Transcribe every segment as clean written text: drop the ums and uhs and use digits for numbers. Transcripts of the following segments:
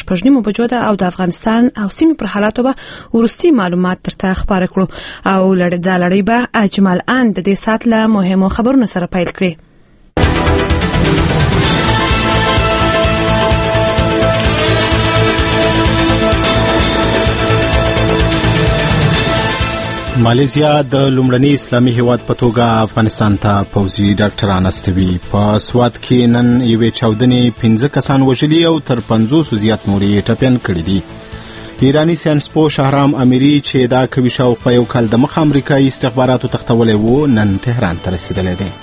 شپږ بجو ده او د افغانستان او سیمې پر حالاتو به وروستي معلومات درته خبره کړو او لړۍ به اجمل ان د دې سات له مهمو خبرونو سره پیل کړي. مالیزیا د لومړني اسلامي هیواد په توګه افغانستان ته پوځي ډاکټران استوي. په سوات کې نن یوې چاودنې 15 کسان وژلي او تر 50 زیات نور یې ټپیان کړي دي. ایرانی ساینسپوه شهرام امیری چې دا کوي شاوخوا یو کال د مخه امریکایي استخباراتو تختولی و نن تهران ته رسیدلی دی.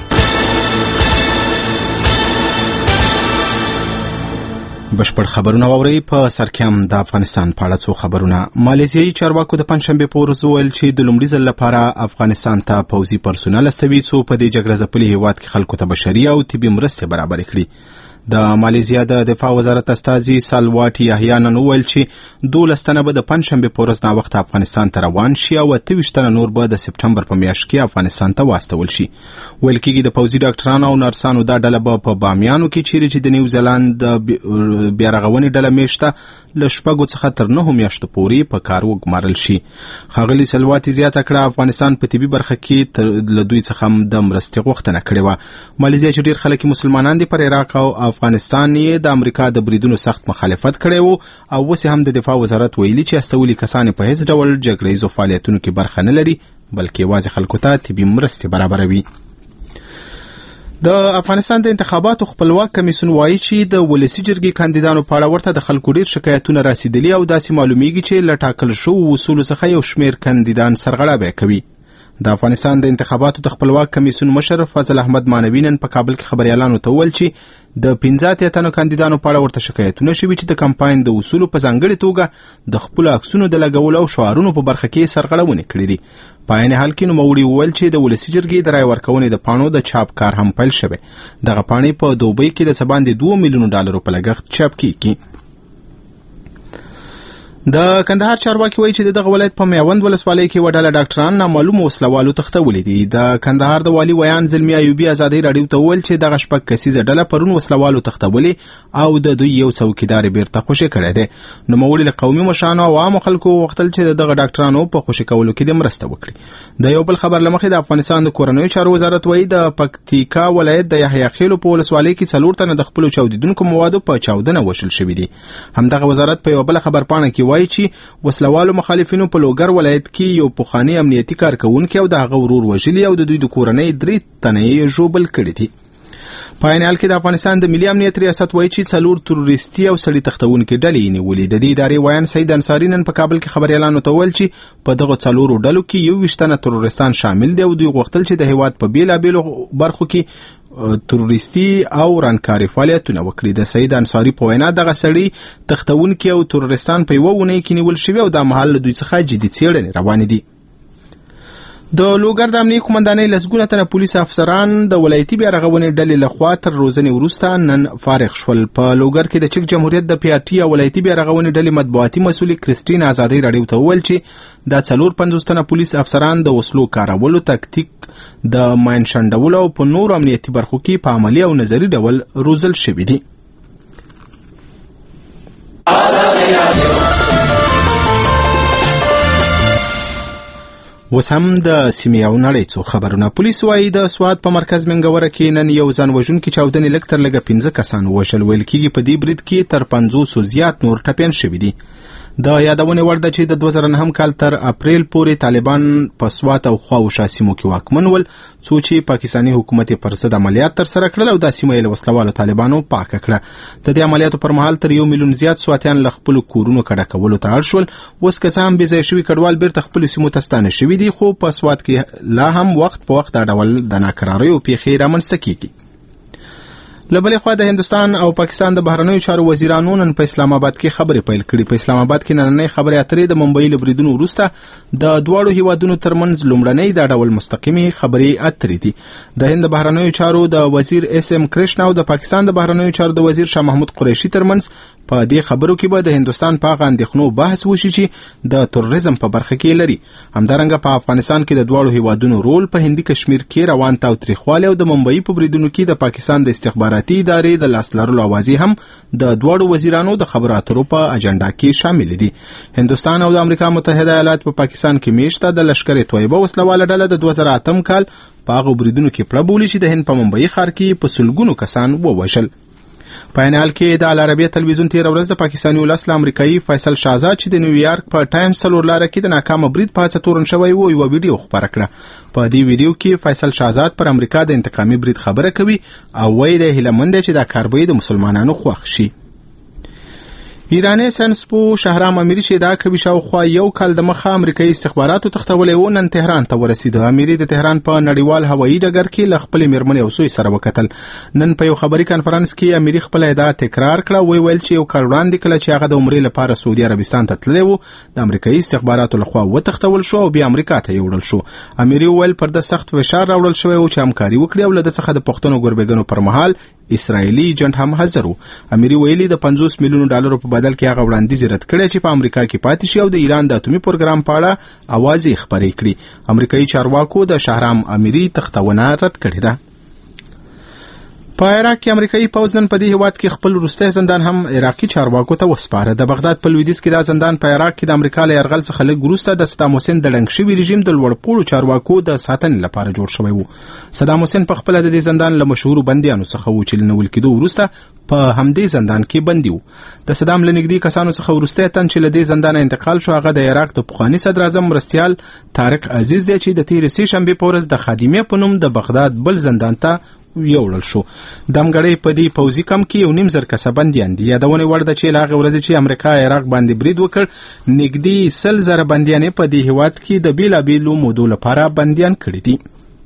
بشپړ خبرونه واورئ. په سر کې هم د افغانستان په اړه څو خبرونه. مالیزیایي چارواکو د پنجشنبې په ورځ وویل چې د لومړي ځل لپاره افغانستان ته پوځي پرسونل استوي څو په دې جګړه ځپلي هیواد کې خلکو ته بشري او طبي مرستې برابرې کړي. د مالیزیا د دفاع وزارت استازي سالواټي یحیی نن وویل چې 12 تنه به د پنجشنبې په ورځ ناوخته افغانستان ته روان شي او 28 تنه نور به د سپټمبر په میاشت کې افغانستان ته واستول شي. ویل کېږي د پوځي ډاکټرانو او نرسانو دا ډله به په بامیانو کې چیرې چې د نیوزیلاند د بیارغونې ډله میشته له 6 څخه تر 9 میاشتو پورې په کار وګمارل شي. ښاغلي سلواټي زیاته کړه افغانستان په طبي برخه کې له دوی څخه هم د مرستې غوښتنه کړې وه. مالیزیا چې ډېر خلک مسلمانان دي پر عراق او افغانستان یې د امریکا د بریدونو سخت مخالفت کړی و او اوس هم د دفاع وزارت ویلي چې استولي کسان په هیڅ ډول جګړیزو فعالیتونو کې برخه نه لري بلکې یوازې خلکو ته طبي مرستې برابروي. د افغانستان د انتخاباتو خپلواک کمیسیون وایي چې د ولسي جرګې کاندیدانو په اړه ورته د خلکو ډېر شکایتونه رسیدلي او داسې معلومیږي چې له ټاکل شوو اصولو څخه یو شمېر کاندیدان سرغړونه کوي. د افغانستان د انتخاباتو د خپلواک کمیسیون مشر فضل احمد مانوي نن په کابل کې خبريالانو ته وویل چې د 15 تنو کاندیدانو په اړه ورته شکایتونه شوي چې د کمپاین د اصولو په ځانګړې توګه د خپل عکسونو د لګولو او شعارونو په برخه کې سرغړونه کړې دي. په عین حال کې نوموړي وویل چې د ولسي جرګې د رای ورکونې د پاڼو د چاپ کار هم پیل شوی. دغه پاڼې په دوبۍ کې د څه باندې 2 میلیون ډالرو په لګښت چاپ کیږي. د کندهار چارواکي وایي چې دغه ولایت په میوند ولسوالۍ کې وډاله ډاکټران نامعلوم وسلوالو تختولي دي. د کندهار د والي ویان زلمی ایوبي ازادي راډیو ته وویل چې دغه شپږ کسیزه ډله پرون وسلوالو تختولي او د دوی یو څوکیدار بیرته خوشي کړی دی. نوموړي له قومي مشرانو او عامو خلکو وغوښتل چې دغه ډاکټرانو په خوشي کولو کې د مرسته وکړي. د یو بل خبر لمخې د افغانستان د کورنیو چارو وزارت وایي د پکتیکا ولایت د یحیی خیلو په ولسوالۍ کې 4 تنه د خپل چاودیدونکو موادو په چاودنه وشل شوي دي. همدغه وزارت په یو بل خبر پاڼه کې وایي چې وسلوالو مخالفینو په لوګر ولایت کې یو پخوانی امنیتي کارکونکي او د هغه ورور وژلي او د دوی د کورنۍ 3 تنه یې ژوبل کړي دي. په عین حال کې د افغانستان د ملي امنیت ریاست وایي چې 4 تروریستي او سړي تختونکي ډلې نیولې. د دې ادارې ویان سید انصاری نن په کابل کې خبريالانو ته ویل چې په دغه 4 ډلو کې 21 تنه تروریستان شامل دي او دوی غوښتل چې د هیواد په بیلابیلو برخو کې تروریستي او رانکاري فعالیتونه وکړي. د سید انصاری په وینا دغه سړي تختونکي او تروریستان په یوه ونې کې نیول شوي او د محل دوی څخه جدي څېړنې روانې دي. د لوګر د امنیتي قومندانۍ لسګونه تنه پولیس افسران د ولایتي بیارغونې ډلې لخوا تر روزنې وروسته نن فارغ شول. په لوګر کې د چک جمهوریت د پی آر ټي او ولایتي بیارغونې ډلې مطبوعاتي مسؤل کریسټین ازادي راډیو ته وویل چې دا 450 تنه پولیس افسران د وسلو کارولو تکتیک د ماین شنډولو او په نور امنیتي برخو کې په عملی او نظري ډول روزل شوي دي. اوس هم د سیمې او نړۍ څو خبرونه. پولیس وایي د سوات په مرکز منګوره کې نن یو ځان وژونکي چاودنې لږ تر لږه 15 کسان ووژل. ویل کېږي په دې برید کې تر 50 زیات نور ټپیان شوي دي. د یادونې وړ ده چې د 2009 کال تر اپریل پورې طالبان په سوات او خواوشا سیمو کې واکمن ول څو چې پاکستاني حکومت یې پر ضد عملیات ترسره کړل او دا سیمه یې له وسلوالو طالبانو پاکه کړه. د دې عملیاتو پر مهال تر 1 میلیون زیات سواتیان له خپلو کورونو کډه کولو ته اړ شول. اوس که څه هم بې ځایه شوي کډوال بیرته خپلو سیمو ته ستانه شوي دي خو په سوات کې لا هم وخت په وخت دا ډول د ناکراریو پیښې رامنځته کېږي. له بلې خوا د هندوستان او پاکستان د بهرنیو چارو وزیرانو نن په اسلام آباد کې خبرې پیل کړې. په اسلام آباد کې نننۍ خبرې اترې د ممبئی له بریدونو وروسته د دواړو هیوادونو ترمنځ لومړنۍ دا ډول مستقیمې خبرې اترې دي. د هند د بهرنیو چارو د وزیر اس ام کرشنا او د پاکستان د بهرنیو چارو د وزیر شاه محمود قریشي ترمنځ په دې خبرو کې به د هندوستان په هغه اندېښنو بحث وشي چې د تروریزم په برخه کې لري. همدارنګه په افغانستان کې د دواړو هیوادونو رول په هندي کشمیر کې روان تاوتریخوالی او د ممبئی په بریدونو کې د پاکستان د استخباراتي استخباراتي ادارې د لاس لرلو اوازې هم د دوړو وزیرانو د خبرو اترو په اجنډا کې شامل دي. هندوستان او د امریکا متحده ایالات په پاکستان کې میشته د لشکر طیبه وسلواله ډله د 2008 کال په هغه بریدونو کې پړه بولي چې د هند په ممبئی ښار کې په سلګونو کسان ووژل. په عینال کې د العربیه تلویزیون تیر ورځ د پاکستاني ولس له امریکایي فیصل شهزاد چې د نیویارک په ټایمز څلور لاره کې د ناکامه برید په هڅه تورن شوی و یو ویډیو خپاره کړه. په دې ویډیو کې فیصل شهزاد پر امریکا د انتقامي برید خبره کوي او وایي د هیله مند چې دا کار به د مسلمانانو خوښ شي. ایرانی ساینسپو شهرام امیری چې دا کوي شاوخوا یو کال د مخه امریکایي استخباراتو تختولی و نن تهران ته ورسېده. امیری د تهران په نړیوال هوایي ډګر کې له خپلې میرمنې او زوی سره وکتل. نن په یو خبري کانفرنس کې امیری خپل ادعا تکرار کړه. ویل چې یو کال وړاندې کله چې هغه د عمرې لپاره سعودي عربستان ته تللی و د امریکایي استخباراتو لخوا وتښتول شو او بیا امریکا ته یوړل شو. امیری ویل پر د سخت فشار راوړل شوی و چې همکاري وکړي او له ده څخه د پښتنو ګوربېګنو پر مهال اسرائیلي ایجنټ هم حاضر و. امیری ویلي د 50 میلیونو ډالرو په بدل کې هغه وړاندیز رد کړی چې په امریکا کې پاتې شي او د ایران د اتومي پروګرام په اړه اوازې خپرې کړي. امریکایي چارواکو د شهرام امیری تختونه رد کړې ده. په عراق کې امریکایي پوځ نن په دې هیواد کې خپل وروستی زندان هم عراقي چارواکو ته وسپاره. د بغداد په لویدیځ کې دا زندان په عراق کې د امریکا له یرغل څخه لږ وروسته د صدام حسین د ړنګ شوي رژیم د لوړپوړو چارواکو د ساتنې لپاره جوړ شوی و. صدام حسین په خپله د دې زندان له مشهورو بندیانو څخه و چې له نیول کېدو وروسته په همدې زندان کې بندي و. د صدام له نږدې کسانو څخه وروستی تن چې له دې زندانه انتقال شو هغه د عراق د پخواني صدر اعظم مرستیال طارق عزیز دی چې د تېرې سې شنبې په ورځ د خادمې په نوم د بغداد بل زندان ته یوړل شو. دمګړی په دې پوځي کم کې 1.5 کسه بندیان دي. یادونه وړ ده چې له هغې ورځې چې امریکا عراق باندې برید وکړ نږدې 100,000 بندیانې په دې هیواد کې د بېلابېلو مودو لپاره بندیان کړي دي.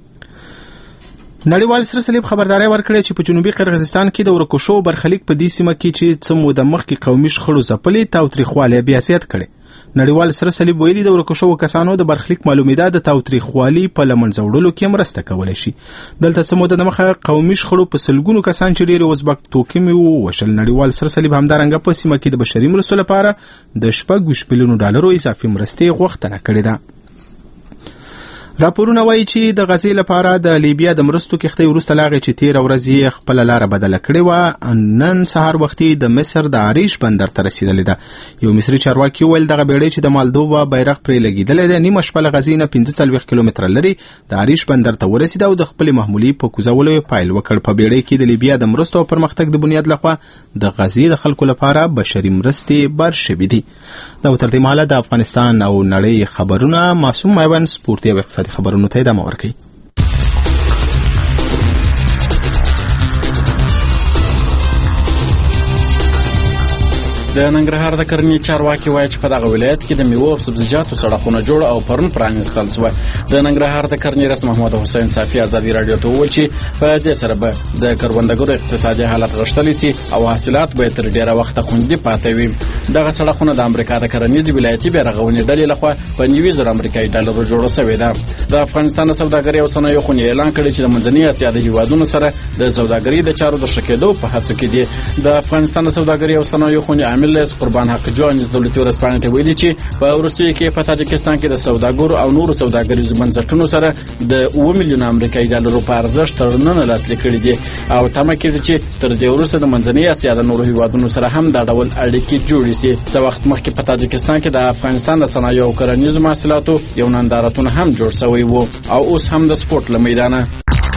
نړیوال سره صلیب خبرداري ورکړې چې په جنوبي قرغیزستان کې د ورکوشو برخلیک په دې سیمه کې چې څه موده مخکې قومي شخړو ځپلې تاوتریخوالی بیا زیات کړی. نړیوال سره صلیب ویلي د ورکوشو کسانو د برخلیک معلومېده د تاوتریخوالي په له منځه وړلو کې مرسته کولی شي. دلته څه موده دمخه قومي شخړو په سلګونو کسان چې ډېرې ازبک توکمې ووژل. نړیوال سره صلیب همدارنګه په سیمه کې د بشري مرستو لپاره د 26 میلیونو ډالرو اضافي مرستې غوښتنه کړې ده. راپورونه وایي چې د غزې لپاره د لیبیا د مرستو کښتۍ وروسته له هغې چې تېره ورځ یې خپله لاره بدله کړې وه نن سهار وختي د مصر د عریش بندر ته رسېدلې ده. یو مصري چارواکي وویل دغه بیړۍ چې د مالدووا بیرغ پرې لګېدلی دی نیمه شپه له غزې نه 45 کیلومتره لرې د عریش بندر ته ورسېده او د خپلې محمولي په کوزولو یې پیل وکړ. په بیړۍ کې د لیبیا د مرستو او پرمختګ د بنیاد لخوا د غزې د خلکو لپاره بشري مرستې بار شوي دي. دا تر دې مهاله د افغانستان او نړۍ خبرونه معصوم میوند سپورتي او اقتصادي خبرونو ته ادامه ورکوي. د ننګرهار د کرنې چارواکي وایي چې په دغه ولایت کې د میوو او سبزیجاتو سړکونه جوړ او پرون پرانیستل شوه. د ننګرهار د کرنې رئیس محمد حسین صافي ازادي راډیو ته وویل چې په دې سره به د کروندګرو اقتصادي حالت غښتلی سي او حاصلات به تر ډیره وخته خوندي پاتې وي. دغه سړکونه د امریکا د کرنیزې ولایتي بیارغونې ډلې لخوا په 90,000 امریکایي ډالرو جوړه شوې ده. د افغانستان د سوداګرۍ او صنایعو خونې اعلان کړی چې د منځنۍ اسیا د هیوادونو سره د سوداګرۍ د چارو د ښه کېدو په هڅو کې دي. د افغانستان د سوداګرۍ او صنایعو خونې عامل قربان حق جوانز دولتي ورځپاڼې ته ویلي چې په وروستیو کې په تاجکستان کې د سوداګرو او نورو سوداګریزو بنسټونو سره د 2 میلیونه امریکایي ډالرو په ارزښت تړونونه لاسلیک کړي دي او تمه کېږي چې تر دې وروسته د منځنۍ اسیا د نورو هیوادونو سره هم دا ډول اړیکې جوړې شي. څه وخت مخکې په تاجکستان کې د افغانستان د صنایعو او کرنیزو محصولاتو یو نندارتون هم جوړ شوی و او اوس هم د سپورت له میدانه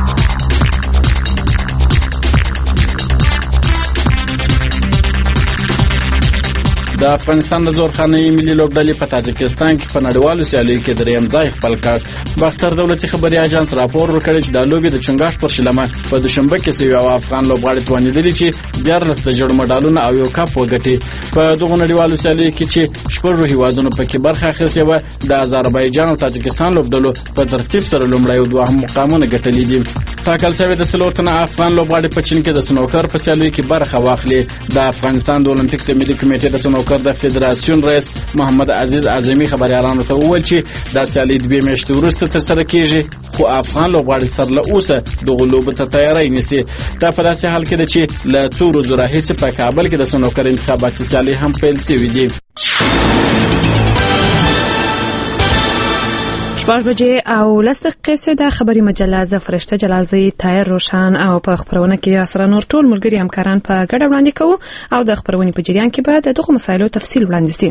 د افغانستان د زورخانه‌ای ملي لوبډلې په تاجکستان کې په نړیوالو سیالیو کې دریم ځای خپل کړ. باختر دولتي خبري اژانس راپور ورکړی چې د لوبې د چنګاښ پر شلمه په دوشنبه کې سوي او افغان لوبغاړي توانیدلي چې 14 د جوړ مډالونه او یو کاپ وګټي. په دغه نړیوالو سیالیو کې چې شپږ هیوادونو پکې برخه اخیستې و د آذربایجان او تاجکستان لوبډلو په ترتیب سره لومړی او دوهم مقامونه ګټلي دي. ټاکل شوی د سلورتنه افغان لوبغاړي په چین کې د سنوکر په سیالیو کې برخه واخلي. د افغانستان د اولمپیک د ملي کمیټې د سنوکر د فدراسیون رئیس محمد عزیز اعظمي خبريالانو ته وویل چې د سیالي 2 میاشتې وروسته ترسره کیږي خو افغان لوبغاړي سره له اوسه دغه لوبه ته تیاری نیسي. دا په داسې حال کې ده چې له څو ورځو راهیسې په کابل کې د سنوکر انتخاباتي سیالي هم پیل شوې دي. شپږ بجې او 10 دقیقې د خبري مجله ز فرشته جلالزی طاهر روشن او په خبرونه کې را سره نور ټول ملګری همکاران په ګډه وړاندې کوو او د خبرونې په جریان کې به دغه مسایلو تفصیل وړاندې شي.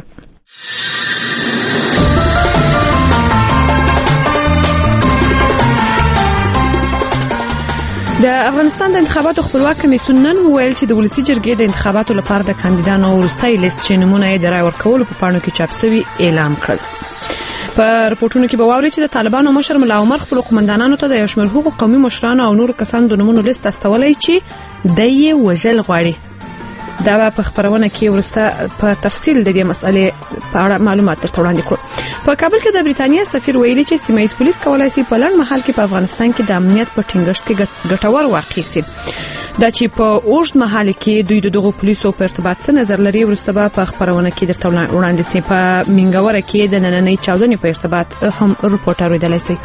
د افغانستان د انتخاباتو خپلواک کمیسیون نن ویل چې د ولسی جرګې د انتخاباتو لپاره د کاندیدانو وروستۍ لیست چې نمونه یې د رای ورکولو په پاڼو کې چاپ شوی اعلان کړل. په رپورټونو کې به واوري چې د طالبانو مشر ملا عمر خپل قومندانانو ته د یو شمېر حقوق قومي مشرانو او نورو کسانو د نمونو لیست استولای چې د یې وژل غواړي. دا په خبرونه کې ورسته په تفصیل د دې مسلې په اړه معلومات درته وړاندې کړو. په کابل کې د بریتانیا سفیر ویلي چې سیمه ییز پولیس کولای شي په لړ مهال کې په افغانستان کې د امنیت په ټینګښت کې ګټور واقع شي. دا چې په اوږد مهال کې دوی دغه پولیسو په ارتباط څه نظر لري ورسته په خبرونه کې درته وړاندې شي. په منګوره کې د نننۍ چاودنې په ارتباط هم رپورټر ویلای شي.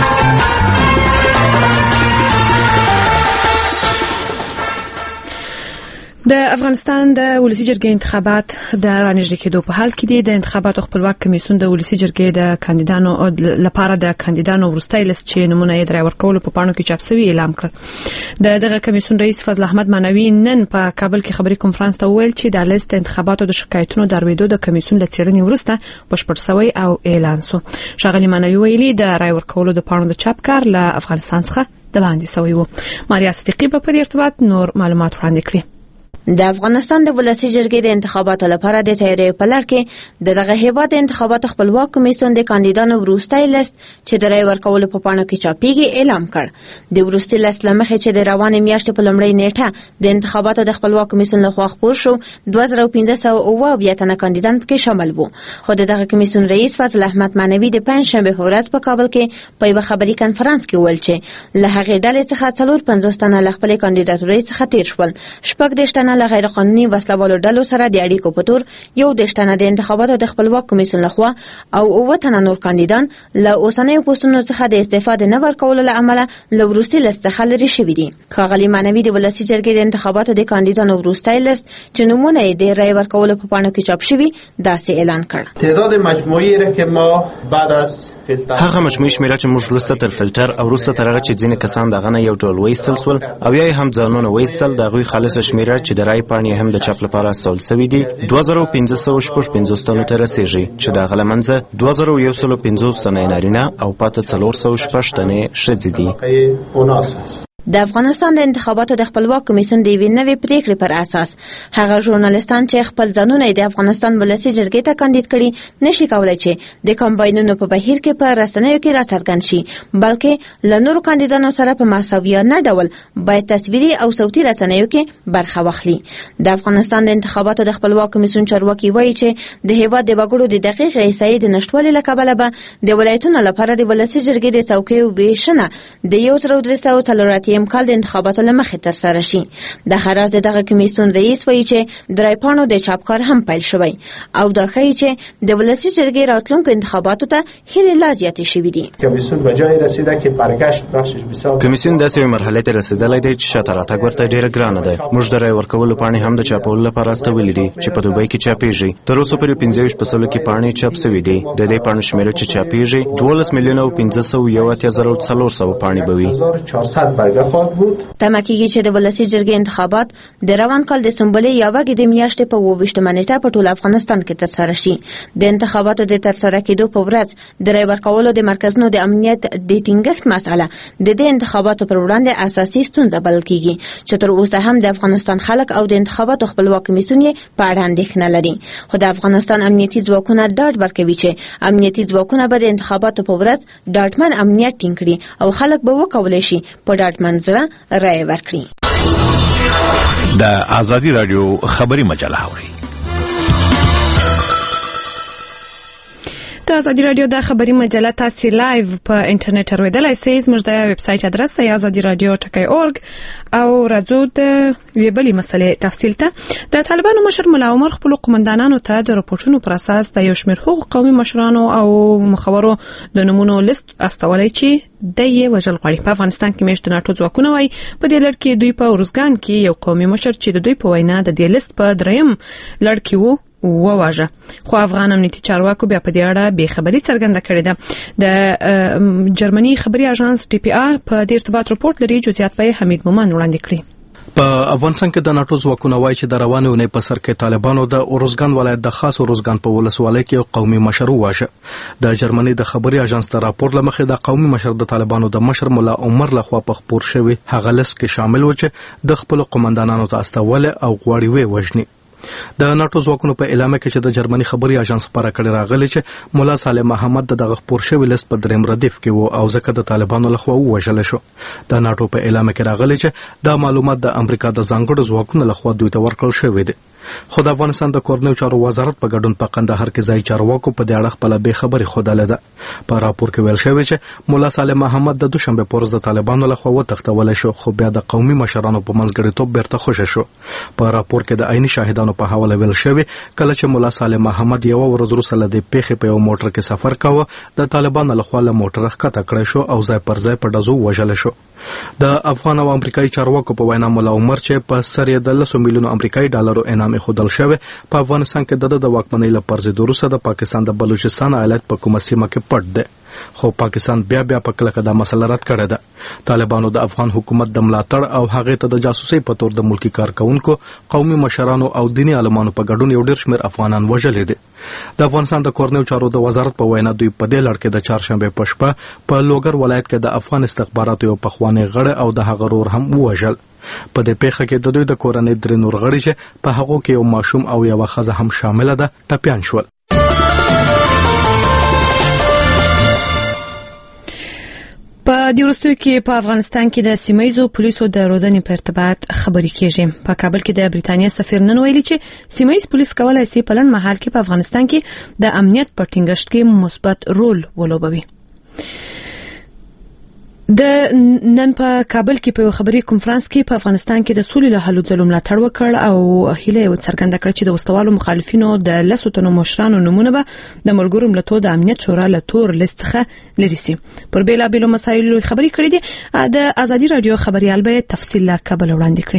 د افغانستان د ولسی جرګې انتخابات د رانږدې کېدو په حال کې د انتخاباتو خپلواک کمیسیون د ولسی جرګې د کاندیدانو لپاره د کاندیدانو وروستۍ لیست چې نمونه یې د رای ورکولو په پاڼو کې چاپ شوی اعلان کړ. دغه کمیسیون رئیس فضل احمد مانوي نن په کابل کې خبري کانفرنس ته ویل چې د لیست انتخاباتو د شکایتونو دروېدو د کمیسیون له څېړنې وروسته بشپړ شوی او اعلان شو. ښاغلي مانوي ویلي د رای ورکولو د پاڼو د چاپ کار له افغانستان څخه د باندې شوی و. ماریا صدیقی په دې ارتباط نور معلومات وړاندې کړي. د افغانستان د ولسی جرګې د انتخاباتو لپاره د تیاری په لړ کې دغه هیواد انتخاباتو خپلواک کمیسیون د کاندیدانو وروستۍ لیست چې د رای ورکولو په پاڼو کې چاپیږي اعلان کړ. د وروستۍ لیست لمخې چې د روانې میاشتې په لومړۍ نیټه د انتخاباتو د خپلواک کمیسیون لخوا خپور شو 2500 تنه کاندیدان پکې شامل وو. خو دغه کمیسیون رئیس فضل احمد مانوي د پنځشنبه ورځ په کابل کې په یو خبري کانفرنس کې ویل چې له هغې ډلې څخه 450 تنه له خپل کاندیداتورۍ څخه تیر شول. 14 له غیر قانوني وسلوالو ډلو سره د اړیکو په تور یو د شتنه د انتخاباتو د خپلواک کمیسیون لخوا او 9 تنه نور کاندیدان له اوسنیو پوسټونو څخه د استفاده نه ورکولو له امله له وروستي لیست څخه لرې شوي دي. ښاغلي مانوي د ولسی جرګې د انتخاباتو د کاندیدانو وروستي لیست چې نمونه یې د رای ورکولو په پاڼو کې چاپ شوی داسې اعلان کړ. تعداد مجموعی را که ما بعد از هغه مجموعي شمیره چې موږ وروسته تر فلټر او وروسته تر هغه چې ځینې کسان دغه نه یو ډول وایستل سول او یا هم ځانونه وایستل د هغوی خالصه شمیره چې د رای پاڼې هم د چاپ لپاره استول سوي دي 2550 تنو ته رسیږي چې د هغه له منځه 2150 تنه نارینه او پاته 406 تنه ښځې دي. د افغانستان د انتخاباتو د خپلواک کمیسیون د یوې نوې پریکړې پر اساس هغه ژورنالیستان چې خپل ځانونه د افغانستان ولسی جرګې ته کاندید کړي نشي کولای چې د کمپاینونو په بهیر کې په رسنیو کې راڅرګند شي بلکې له نورو کاندیدانو سره په مساویانه ډول باید تصویري او صوتي رسنیو کې برخه واخلي. د افغانستان د انتخاباتو د خپلواک کمیسیون چارواکي وایي چې د هیواد د وګړو د دقیق احصایې د نشټوالي له کبله به د ولایتونو لپاره د ولسی جرګې د څوکیو ویشنه د 1340 کال د انتخاباتو لمخې ترسره شي. د خراز دغه کمیسیون رئیس وایي چې د رای پاڼو د چاپ کار هم پیل شوی او دا ښیي چې د ولسی جرګې راتلونکو انتخاباتو ته هیلې لا زیاتې شوي دي. کمیسیون به جای رسیده که برگشت بخشش بسیار کمیسیون داسې مرحله ته رسیدلی دی چې شاته راتګ ورته ډیره ګرانه ده. موږ د رای ورکولو پاڼې هم د چاپولو لپاره استولې دي چې په دوبۍ کې چاپیږي. تر اوسه پورې 15% کې پاڼې چاپ شوي دي. د دې پاڼو شمیره چې چاپیږي 12,501,400 پاڼې به وي. 1400 برگه خواهد بود. تمه کېږي چې د ولسی جرګې انتخابات د روان کال د سنبلې یوه د میاشتې په 28 نیټه په ټول افغانستان کې ترسره شي. د انتخاباتو د ترسره کېدو په ورځ د رای ورکولو د مرکزونو د امنیت د ټینګښت مسأله د دې انتخاباتو پر وړاندې اساسي ستونزه بلل کېږي چې تر اوسه هم د افغانستان خلک او د انتخاباتو خپلواک کمیسیون په اړه اندېښنه لري. خو د افغانستان امنیتي ځواکونه ډاډ ورکوي چې امنیتي ځواکونه به د انتخاباتو په ورځ ډاډمن امنیت ټینګ کړي او خلک به وکولای شي په ډاډمن زړه رای ورکړي. د آزادی رادیو خبري مجله اوري. د آزادی رادیو د خبري مجله تاسو لایو په انټرنیټ اوریدلای شئ. زموږ د ویب سټ ادرس دی azadiradio.org او راځو د ویبلې مسلې تفصیل ته. د طالبانو مشر ملا عمر خپل قومندانانو ته د راپورټونو پر اساس د یو شمېر حقوق قومي مشرانو او مخورو د نمونو لیست استولای چې د یې وژل غواړي. په افغانستان کې میشت ناټو ځواکونه وایي په دې لړ کې دوی په ورزګان کې یو قومي مشر چې د دوی په وینا د دې لیست په دریم لړ کې وواژه. خو افغان امنیتي چارواکو بیا په دې اړه بې خبري څرګنده کړې ده. د جرمني خبري اژانس DPA په دې ارتباط راپور لري. جزئیات به حمید مومن وړاندې کړي. په افغانستان کې د ناتو ځواکونه وایي چې د روانې اونۍ په سر کې طالبانو د اورزګان ولایت د خاص اورزګان په ولسوالۍ کې قومي مشر وواژه. د جرمني د خبري اژانس د راپور لمخې د قومي مشر د طالبانو د مشر مولا عمر لخوا په خبر شوی هغه لس کې شامل و چې د خپل قومندانانو ته استول او غواړي وي وژني. د ناتو ځواکونو په اعلامیه کې چې د جرمني خبري اژانس خبره کړې راغلی چې مولا صالح محمد دغه خبر شوی لست په دریم ردیف کې وو او ځکه د طالبانو لخوا وژل شو. د ناتو په اعلامیه کې راغلی چې دا معلومات د امریکا د ځانګړو ځواکونو لخوا دوی ته ورکړل شوی دی. خو د افغانستان د کورنیو چارو وزارت په ګډون په قندهار کې ځای چارواکو په دې اړه خپل به خبري خوده ده. په راپور کې ویل شوی چې مولا صالح محمد د دوشنبه پورز د طالبانو لخوا وتښتول شو خو بیا د قومي مشرانو په منځګړیتوب بیرته خوشی شو. په راپور کې د عیني شاهدانو په حواله ویل شوی کله چې مولا صالح محمد یو ورځ وروسته له دې پیښې په یو موټر کې سفر کاوه د طالبانو لخوا له موټر ښکته کړی شو او ځای پر ځای په ډزو وژل شو. د افغان او امریکایي چارواکو په وینا مولا عمر چې په سر یې د 10 میلیون امریکایي ډالرو انعام خودل شوی په افغانستان کې د واکمنۍ لپاره د روسه د پاکستان د بلوچستان ایالت په کومه سیمه کې پټ دی. خو پاکستان بیا په کلکه د مسله رد کړې ده. طالبانو د افغان حکومت د ملاتړ او هغه ته د جاسوسي په تور د ملکی کارکونکو قومي مشرانو او دیني عالمانو په ګډون یو ډیر شمېر افغانان وژلې دي. د افغانستان د کورنیو چارو د وزارت په وینا دوی په دې لړ کې د چهارشنبه په شپه په لوګر ولایت کې د افغان استخباراتو یو پخوانی غړی او د هغه رور هم وژل. په دې پیښه کې د دوی د کورنۍ درې نور غړي چې په هغه کې یو ماشوم او یو ښځه هم شامل ده ټپيان شول. په دې وروستیو کې په افغانستان کې د سیمایزو پولیسو د روزنې په ارتباط خبرې کیږي. په کابل کې د بریتانیا سفیر نن ویلي چې سیمایز پولیس کولای شي په لن مهال کې په افغانستان کې د امنیت په ټینګښت کې مثبت رول ولوبوي. د نن په کابل کې په خبري کنفرانس کې په افغانستان کې د سولې له هلو ځلو ملاتړ وکړ او هیله یې څرګنده کړه چې د وسوالو مخالفینو د لسوتنو مشرانو نمونه به د ملګرو ملتونو د امنیت شورا له تور لیست څخه لري سي. پر بیلابېلو مسایلو خبري کړې دي. د ازادي رادیو خبريال به تفصیل لا کابل وړاندې کړي.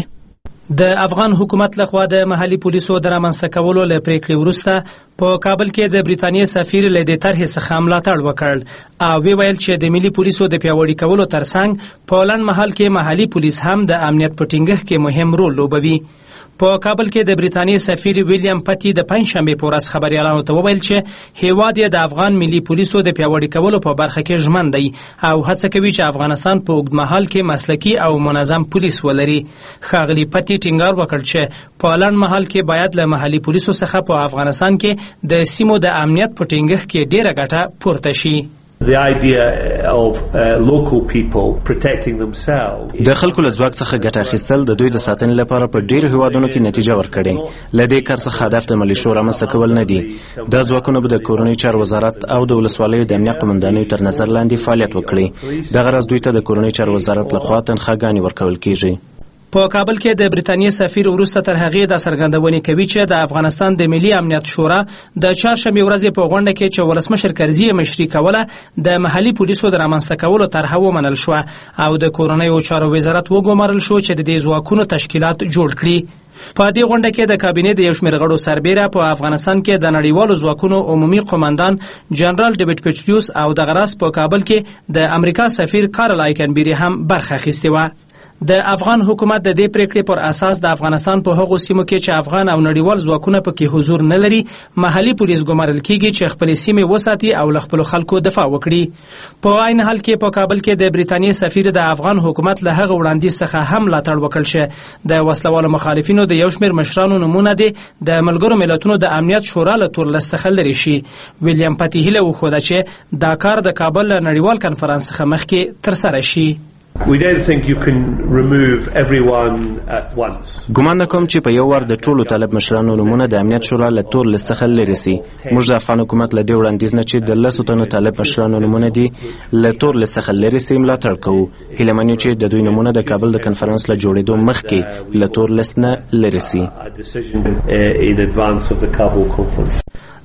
د افغان حکومت لخوا د محلي پولیسو د رامنځته کولو له پریکړې وروسته په کابل کې د بریتانیا سفیر له دې طرحې څخه ملاتړ وکړ او ویل چې د ملي پولیسو د پیاوړي کولو ترڅنګ په لن مهال کې محلي پولیس هم د امنیت په ټینګښت کې مهم رول لوبوي. په کابل کې د بریتانیا سفیر ویلیام پتی د پنځشنبه په ورځ خبريالانو ته وویل چې هیواد یې د افغان ملي پولیسو د پیاوړي کولو په برخه کې ژمن دی او هڅه کوي چې افغانستان په اوږدمهال کې مسلکي او منظم پولیس ولري. ښاغلي پتی ټینګار وکړ چې په لن مهال کې باید له محلي پولیسو څخه په افغانستان کې د سیمو د امنیت په ټینګښت کې ډیره ګټه پورته شي. The idea of local people protecting themselves. د خلکو له ځواک څخه ګټه اخیستل د دوی د ساتنې لپاره په ډیرو هیوادونو کې نتیجه ورکړي. لدې کار څخه هدف د ملي شورا رامنځته کول نه دي. د ځواکونو به د کورنۍ چارو وزارت او د ولسوالیو د امنیت قومندانیو تر نظر لاندې فعالیت وکړي. دغه راز دوی ته د کورنۍ چارو وزارت لخوا تنخواګانې ورکول کیږي. په کابل کې د بریتانیا سفیر وروسته تر هغې د څرګندونې کوي چې د افغانستان د ملي امنیت شورا د چهارشنبه ورځې په غونډه کې چې ولسمشر کرزي مشري کوله د محلي پولیسو د رامنځته کولو طرحه ومنل شو او د کورنیو چارو وزارت وګمارل شو چې د دې ځواکونو تشکیلات جوړ کړي. په دې غونډه کې د کابینې د یو شمېر غړو سربېره په افغانستان کې د نړیوالو ځواکونو عمومي قومندان جنرال ډیوډ پیټریوس او د غراس په کابل کې د امریکا سفیر کارل آیکنبری هم برخه اخیستې وه. د افغان حکومت د دې پریکړې پر اساس د افغانستان په هغو سیمو کې چې افغان او نړیوال ځواکونه پکې حضور نه لري محلي پولیس ګمارل کیږي چې خپل سیمې وساتي او له خپل خلکو دفاع وکړي. په عین حال کې په کابل کې د بریتانیا سفیر د افغان حکومت له هغه وړاندیز څخه هم ملاتړ وکړ چې د وسلوالو مخالفینو د یو شمېر مشرانو نمونه دي د ملګرو ملتونو د امنیت شورا له تور لیست څخه لري شي. ویلیام پتی هیله وښوده چې دا کار د کابل نړیوال کنفرانس څخه مخکې ترسره شي. We don't think you can remove everyone at once. ګمان کوم چې په یو وار د ټولو طالب مشرانو نمونه د امنیت شورا له تور لیست څخه لري سي. موږ د افغان حکومت له دې وړاندیز نه چې د 10 تنو طالب مشرانو نمونه دي له تور لیست څخه لري سي ملاتړ کوو. هیله منو چې د دوی نمونه د کابل د کنفرانس له جوړېدو مخکې له تور لیست نه لري سي.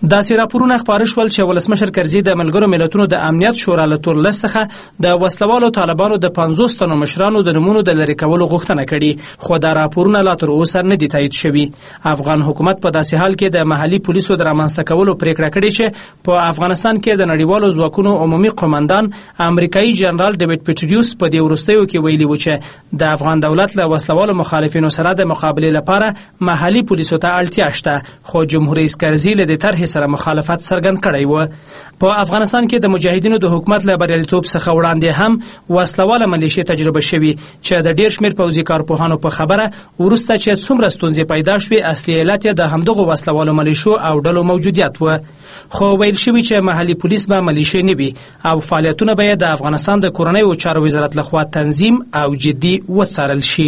داسې راپورونه خپاره شول چې ولسمشر کرزي د ملګرو ملتونو د امنیت شورا له تورلس څخه د وسلوالو طالبانو د 50 تنو مشرانو د نومونو د لرې کولو غوښتنه کړې، خو دا راپورونه لا تر اوسه نه دي تایید شوي. افغان حکومت په داسې حال کې د محلي پولیسو د رامنځته کولو پریکړه کړې چې په افغانستان کې د نړیوالو ځواکونو عمومي قومندان امریکایي جنرال ډیوډ پیټریوس په دې وروستیو کې ویلي و چې د افغان دولت له وسلوالو مخالفینو سره د مقابلې لپاره محلي پولیسو ته اړتیا شته، خو جمهور رئیس کرزي له دې طرحې سره مخالفت څرګند کړی و. په افغانستان کې د مجاهدینو د حکومت له بریالیتوب څخه وړاندې هم وسلواله ملیشې تجربه شوي چې د ډیر شمېر پوځي کارپوهانو په خبره وروسته چې څومره ستونزې پیدا شوې اصلي علت یې د همدغو وسلوالو ملیشو او ډلو موجودیت و. خو ویل شوي چې محلي پولیس به ملیشې نه وي او فعالیتونه به د افغانستان د کورنیو چارو وزارت لخوا تنظیم او جدي وڅارل شي.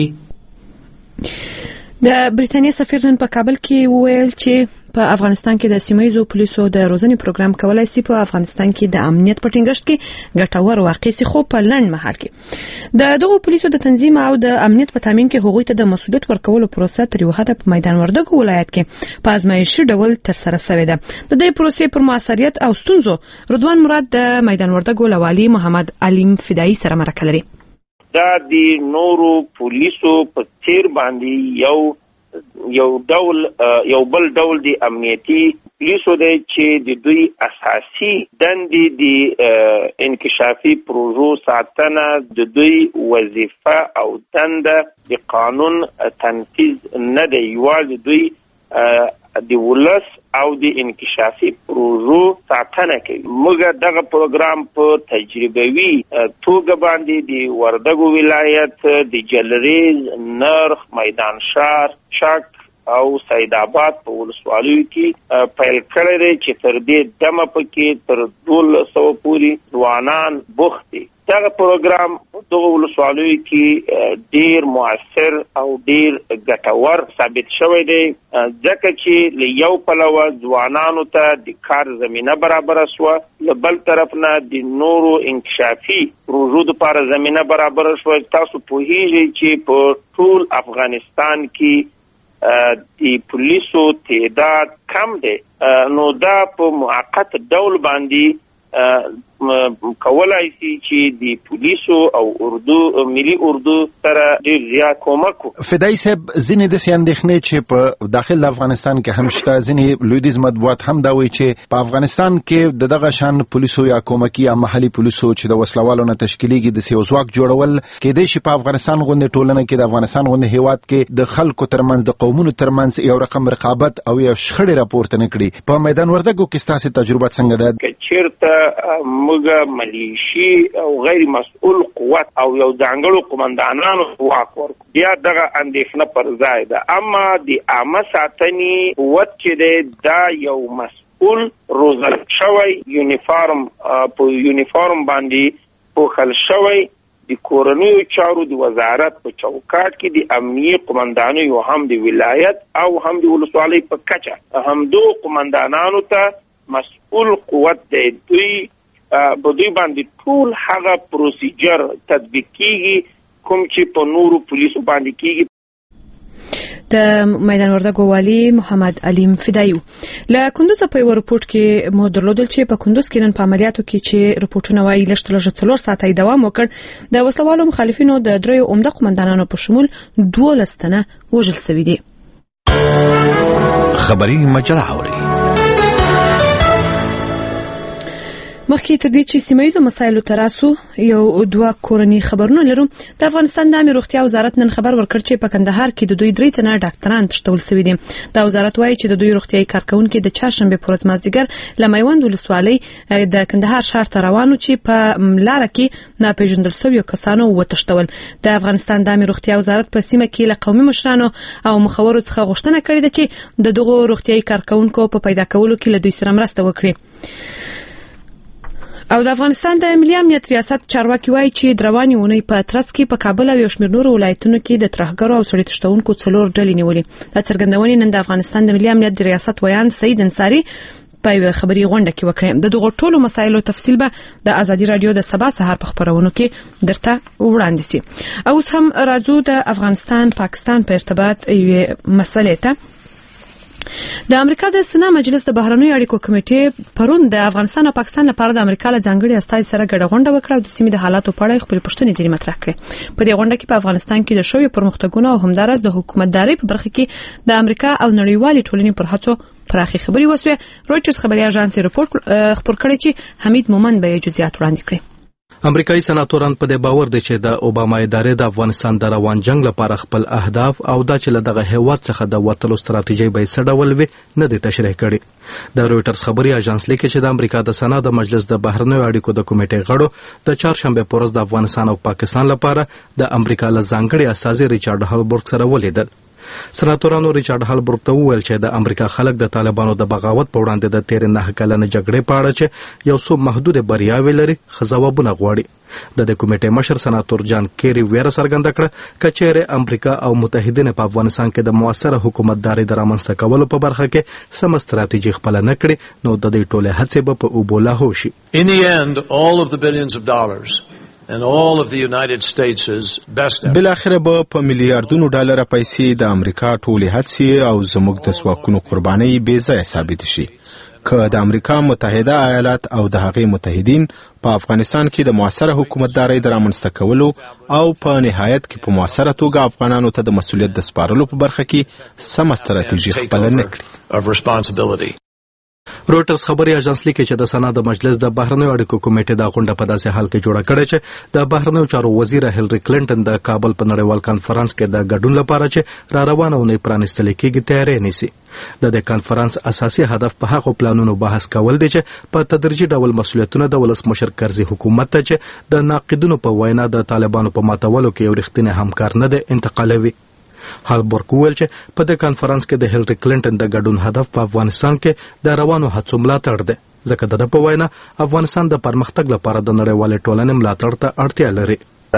د بریتانیا سفیر نن په کابل کې وویل چې په افغانستان کې د سیمایي پولیسو د روزنې پروګرام کولای شي په افغانستان کې د امنیت په ټینګښت کې ګټور واقع شي، خو په لنډ مهال کې د دغو پولیسو د تنظیم او د امنیت په تامین کې هغوی ته د مسؤلیت ورکولو پروسه تر یو حده په میدان وردګو ولایت کې په ازمایښتي ډول تر سره شوې ده. د دې پروسې پر موثریت او ستونزو رضوان مراد د میدان وردګو لوالي محمد علیم فدایي سره مرکه لري. دا د نورو پولیسو په تیر باندې یو بل ډول دی امنیتي پولیسو دی چې د دوی اساسي دندې د انکشافي پروژو ساتنه د دوی وظیفه او دنده د قانون تنفیذ نه دی، یوازې دوی د ولس او د انکشافي پروژو ساتنه کوي. موږ دغه پروګرام په تجربوي توګه باندې د وردګو ولایت د جلریز، نرخ، میدان شهر، چک او سید آباد په ولسوالیو کې پیل کړی دی چې تر دې دمه پکې تر 1200 پورې ځوانان بوخت دي. دغه پروګرام دغه ولسوالیو کې ډیر موثر او ډیر ګټور ثابت شوی دی، ځکه چې له یو پلوه ځوانانو ته د کار زمینه برابره شوه، له بل طرف نه د نورو انکشافي پروژو دپاره زمینه برابره شوه. تاسو پوهیږئ چې په ټول افغانستان کې د پولیسو تعداد کم دی، نو دا په موقت ډول باندې کولای شي چې د پولیسو او اردو ملي اردو سره ډیر زیات کومک وکړي. فدایي صاحب، ځینې داسې اندېښنې چې په داخل افغانستان کې هم شته، ځینې لویدیځ مطبوعات هم دا وایي چې په افغانستان کې د دغه شان پولیسو یا کومکي یا محلي پولیسو چې د وسلوالو نه تشکیلېږي د یو ځواک جوړول کېدای شي په افغانستان غوندې ټولنه کې، د افغانستان غوندې هیواد کې د خلکو ترمنځ د قومونو ترمنځ یو رقم رقابت او یو شخړې راپورته نه کړي. په میدان وردګو کې ستاسې تجربه څنګه ده؟ که چېرته موږ ملیشي او غیر مسؤل قوت او یو ځانګړو قومندانانو واک ورکړو، بیا دغه اندېښنه پر ځای ده. اما د عامه ساتنې قوت چې دی دا یو مسؤل روزل شوی یونیفارم په یونیفارم باندې پوښل شوی د کورنیو چارو د وزارت په چوکاټ کې د امنیه قومندانو یو هم د ولایت او هم د ولسوالۍ په کچه همدو قومندانانو ته مسؤل قوت دی. دوی په دوی باندې ټول هغه پروسیجر تطبیق کیږي کوم چې په نورو پولیسو باندې کیږي. د میدان وردګو والي محمد علیم فدایي له کندوز په یو رپورت کې مو درلودل چې په کندوز کې نن په عملیاتو کې چې رپورټونه وايي لږ 4 ساعته دوام وکړ، د وسلوالو مخالفینو د دریو عمده قومندانانو په شمول 12 تنه وژل شوي دي. خبري مجله اوري. مخکې تر دې چې سیمایي مسایلو تراسو یو دوه کورنی خبرونه لرو. د افغانستان د عامه روغتیا وزارت نن خبر ورکړ چې په کندهار کې د دوی 3 تنه ډاکټران تشتول شوي دي. د وزارت وایي چې د دوی روغتيایي کارکونکو د چهارشنبه پر ورځ مازدیګر لمایوند ولسوالۍ د کندهار ښار ته روانو چې په لار کې ناپېژندل شوی کسانو وتشتول. د افغانستان د عامه روغتیا وزارت په سیمه کې له قومي مشرانو او مخورو څخه غوښتنه کړې ده چې د دغو روغتيایي کارکونکو په پیدا کولو کې له دوی سره مرسته وکړي. او د افغانستان د ملي امنیت ریاست چارواکي وایي چې درواني ونی په ترڅ کې په کابل او شمیر نورو ولایتونو کې د ترهګرو او سړي تشتونکو 4 ډلې نیولې. د څرګندونې نن د افغانستان د ملي امنیت ریاست ویان سید انصاری په خبري غونډه کې وکړ. د دغه ټولو مسایلو تفصیل به د ازادي رادیو د سبا سهار په خبرونو کې درته وړاندې سي. اوس هم راځو د افغانستان پاکستان په ارتباط یو مسلې ته. د امریکا د سنا مجلس د بهرنیو اړیکو کمیټې پرون د افغانستان او پاکستان لپاره د امریکا له ځانګړي استازي سره ګډه غونډه وکړه او د سیمې د حالاتو په اړه خپل پوښتنې ځینې مطرح کړې. په دې غونډه کې په افغانستان کې د شویو پرمختګونو او همدارس د حکومتداري په برخه کې د امریکا او نړیوالې ټولنې پر هڅو پراخي خبري وسوي. رويټرز خبري اژانس رپورټ خبر کړی چې حمید مومن به جزئیات وړاندې کړي. امریکایي سناتوران په دې باور دي چې د اوباما ادارې د افغانستان د روان جنگ لپاره خپل اهداف او د چې دغه هیواد څخه د وټلو ستراتیژي به څه ډول وي نه دي تشریح کړي. د رويټرز خبري اژانس لیکي چې د امریکا د سنا د مجلس د بهرنیو اړیکو د کمیټې غړو د چهارشنبه په ورځ د افغانستان او پاکستان لپاره د امریکا له ځانګړي استازي ریچارډ هالبرګ سره ولیدل. سناتورانو ریچارډ هالبرګ ته وویل چې د امریکا خلک د طالبانو د بغاوت په وړاندې د تیر 9 کلنې جګړې په اړه چې یو څو محدود بریاوې لري ځوابونه غواړي. د کمیټې مشر سناتور جان کیری ویره څرګنده کړه چې چیرې امریکا او متحدین په افغانستان کې د موثره حکومتداري د رامنځته کولو په برخه کې سم ستراتیژي خپل نه کړي نو د دې ټوله هڅې به په اوبولا هوشي. In the end, all of the billions of dollars and all of the United States' best بالاخره به په میلیارډونو ډالر پیسې د امریکا ټولې هڅې او زموږ د سواکونو قرباني بې ځای ثابت شي که د امریکا متحده ایالات او د هغې متحدین په افغانستان کې د موثره حکومتداري د رامنځته کولو او په نهایت کې په موثره توګه افغانانو ته د مسؤلیت د سپارلو په برخه کې سم ستراتیژي خپل نه کړي. رويټرز خبري اژانس لیکي چې د سنا د مجلس د بهرنیو اړیکو کمیټې د غونډه په داسې حال کې جوړه کړې چې د بهرنیو چارو وزیر هیلری کلینټن د کابل په نړیوال کانفرنس کې د ګډون لپاره چې را روانه ونې پرانستل کېږي تیاری نیسي. د کانفرنس اساسي هدف په هغو پلانونو بحث کول دی چې په تدریجي ډول مسؤلیتونه د ولسمشر کرزي حکومت ته چې د ناقدینو په وینا د طالبانو په ماتولو کې یو رښتینی همکار نه دی انتقالوي. هالبرګ وویل چې په دې کانفرنس کې د هیلری کلینټن د ګډون هدف په افغانستان کې د روانو هڅو ملاتړ دی ځکه د په وینا افغانستان د پرمختګ لپاره د نړیوالې ټولنې ملاتړ ته اړتیا لري.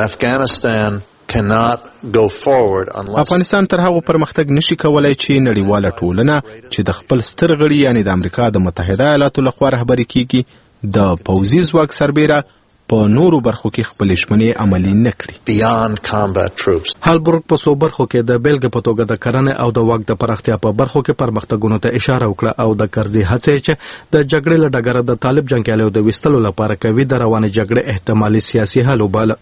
افغانستان تر هغو پرمختګ نشي کولای چې نړیواله ټولنه چې د خپل ستر غړي یعنی د امریکا د متحده ایالاتو لخوا رهبري کیږي د پوځي ځواک سربیره په نورو برخو کې خپل ژمنې عملي نه کړي. هالبرګ په څو برخو کې د بیلګې په توګه د کرنې او د واک د پراختیا په برخو کې پرمختګونو ته اشاره وکړه او د کرزي هڅې چې د جګړې له ډګره د طالب جنګیالیو د ویستلو لپاره کوي د روانې جګړې احتمالي سیاسي حل وباله.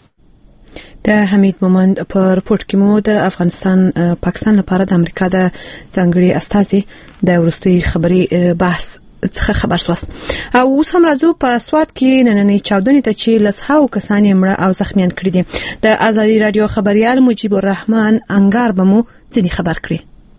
د حمید مومند په رپورټ کې مو د افغانستان پاکستان لپاره د امریکا د ځانګړي استازي د ورستي خبري بحث څخه خبر سواست. او اوس هم راځو په سواد کې نننۍ چاودنې ته چې لسهاو کسان مړه او زخمیان کړي دي. د آزادي رادیو خبريال مجيب الرحمن انګار به مو ځینې خبر کړي.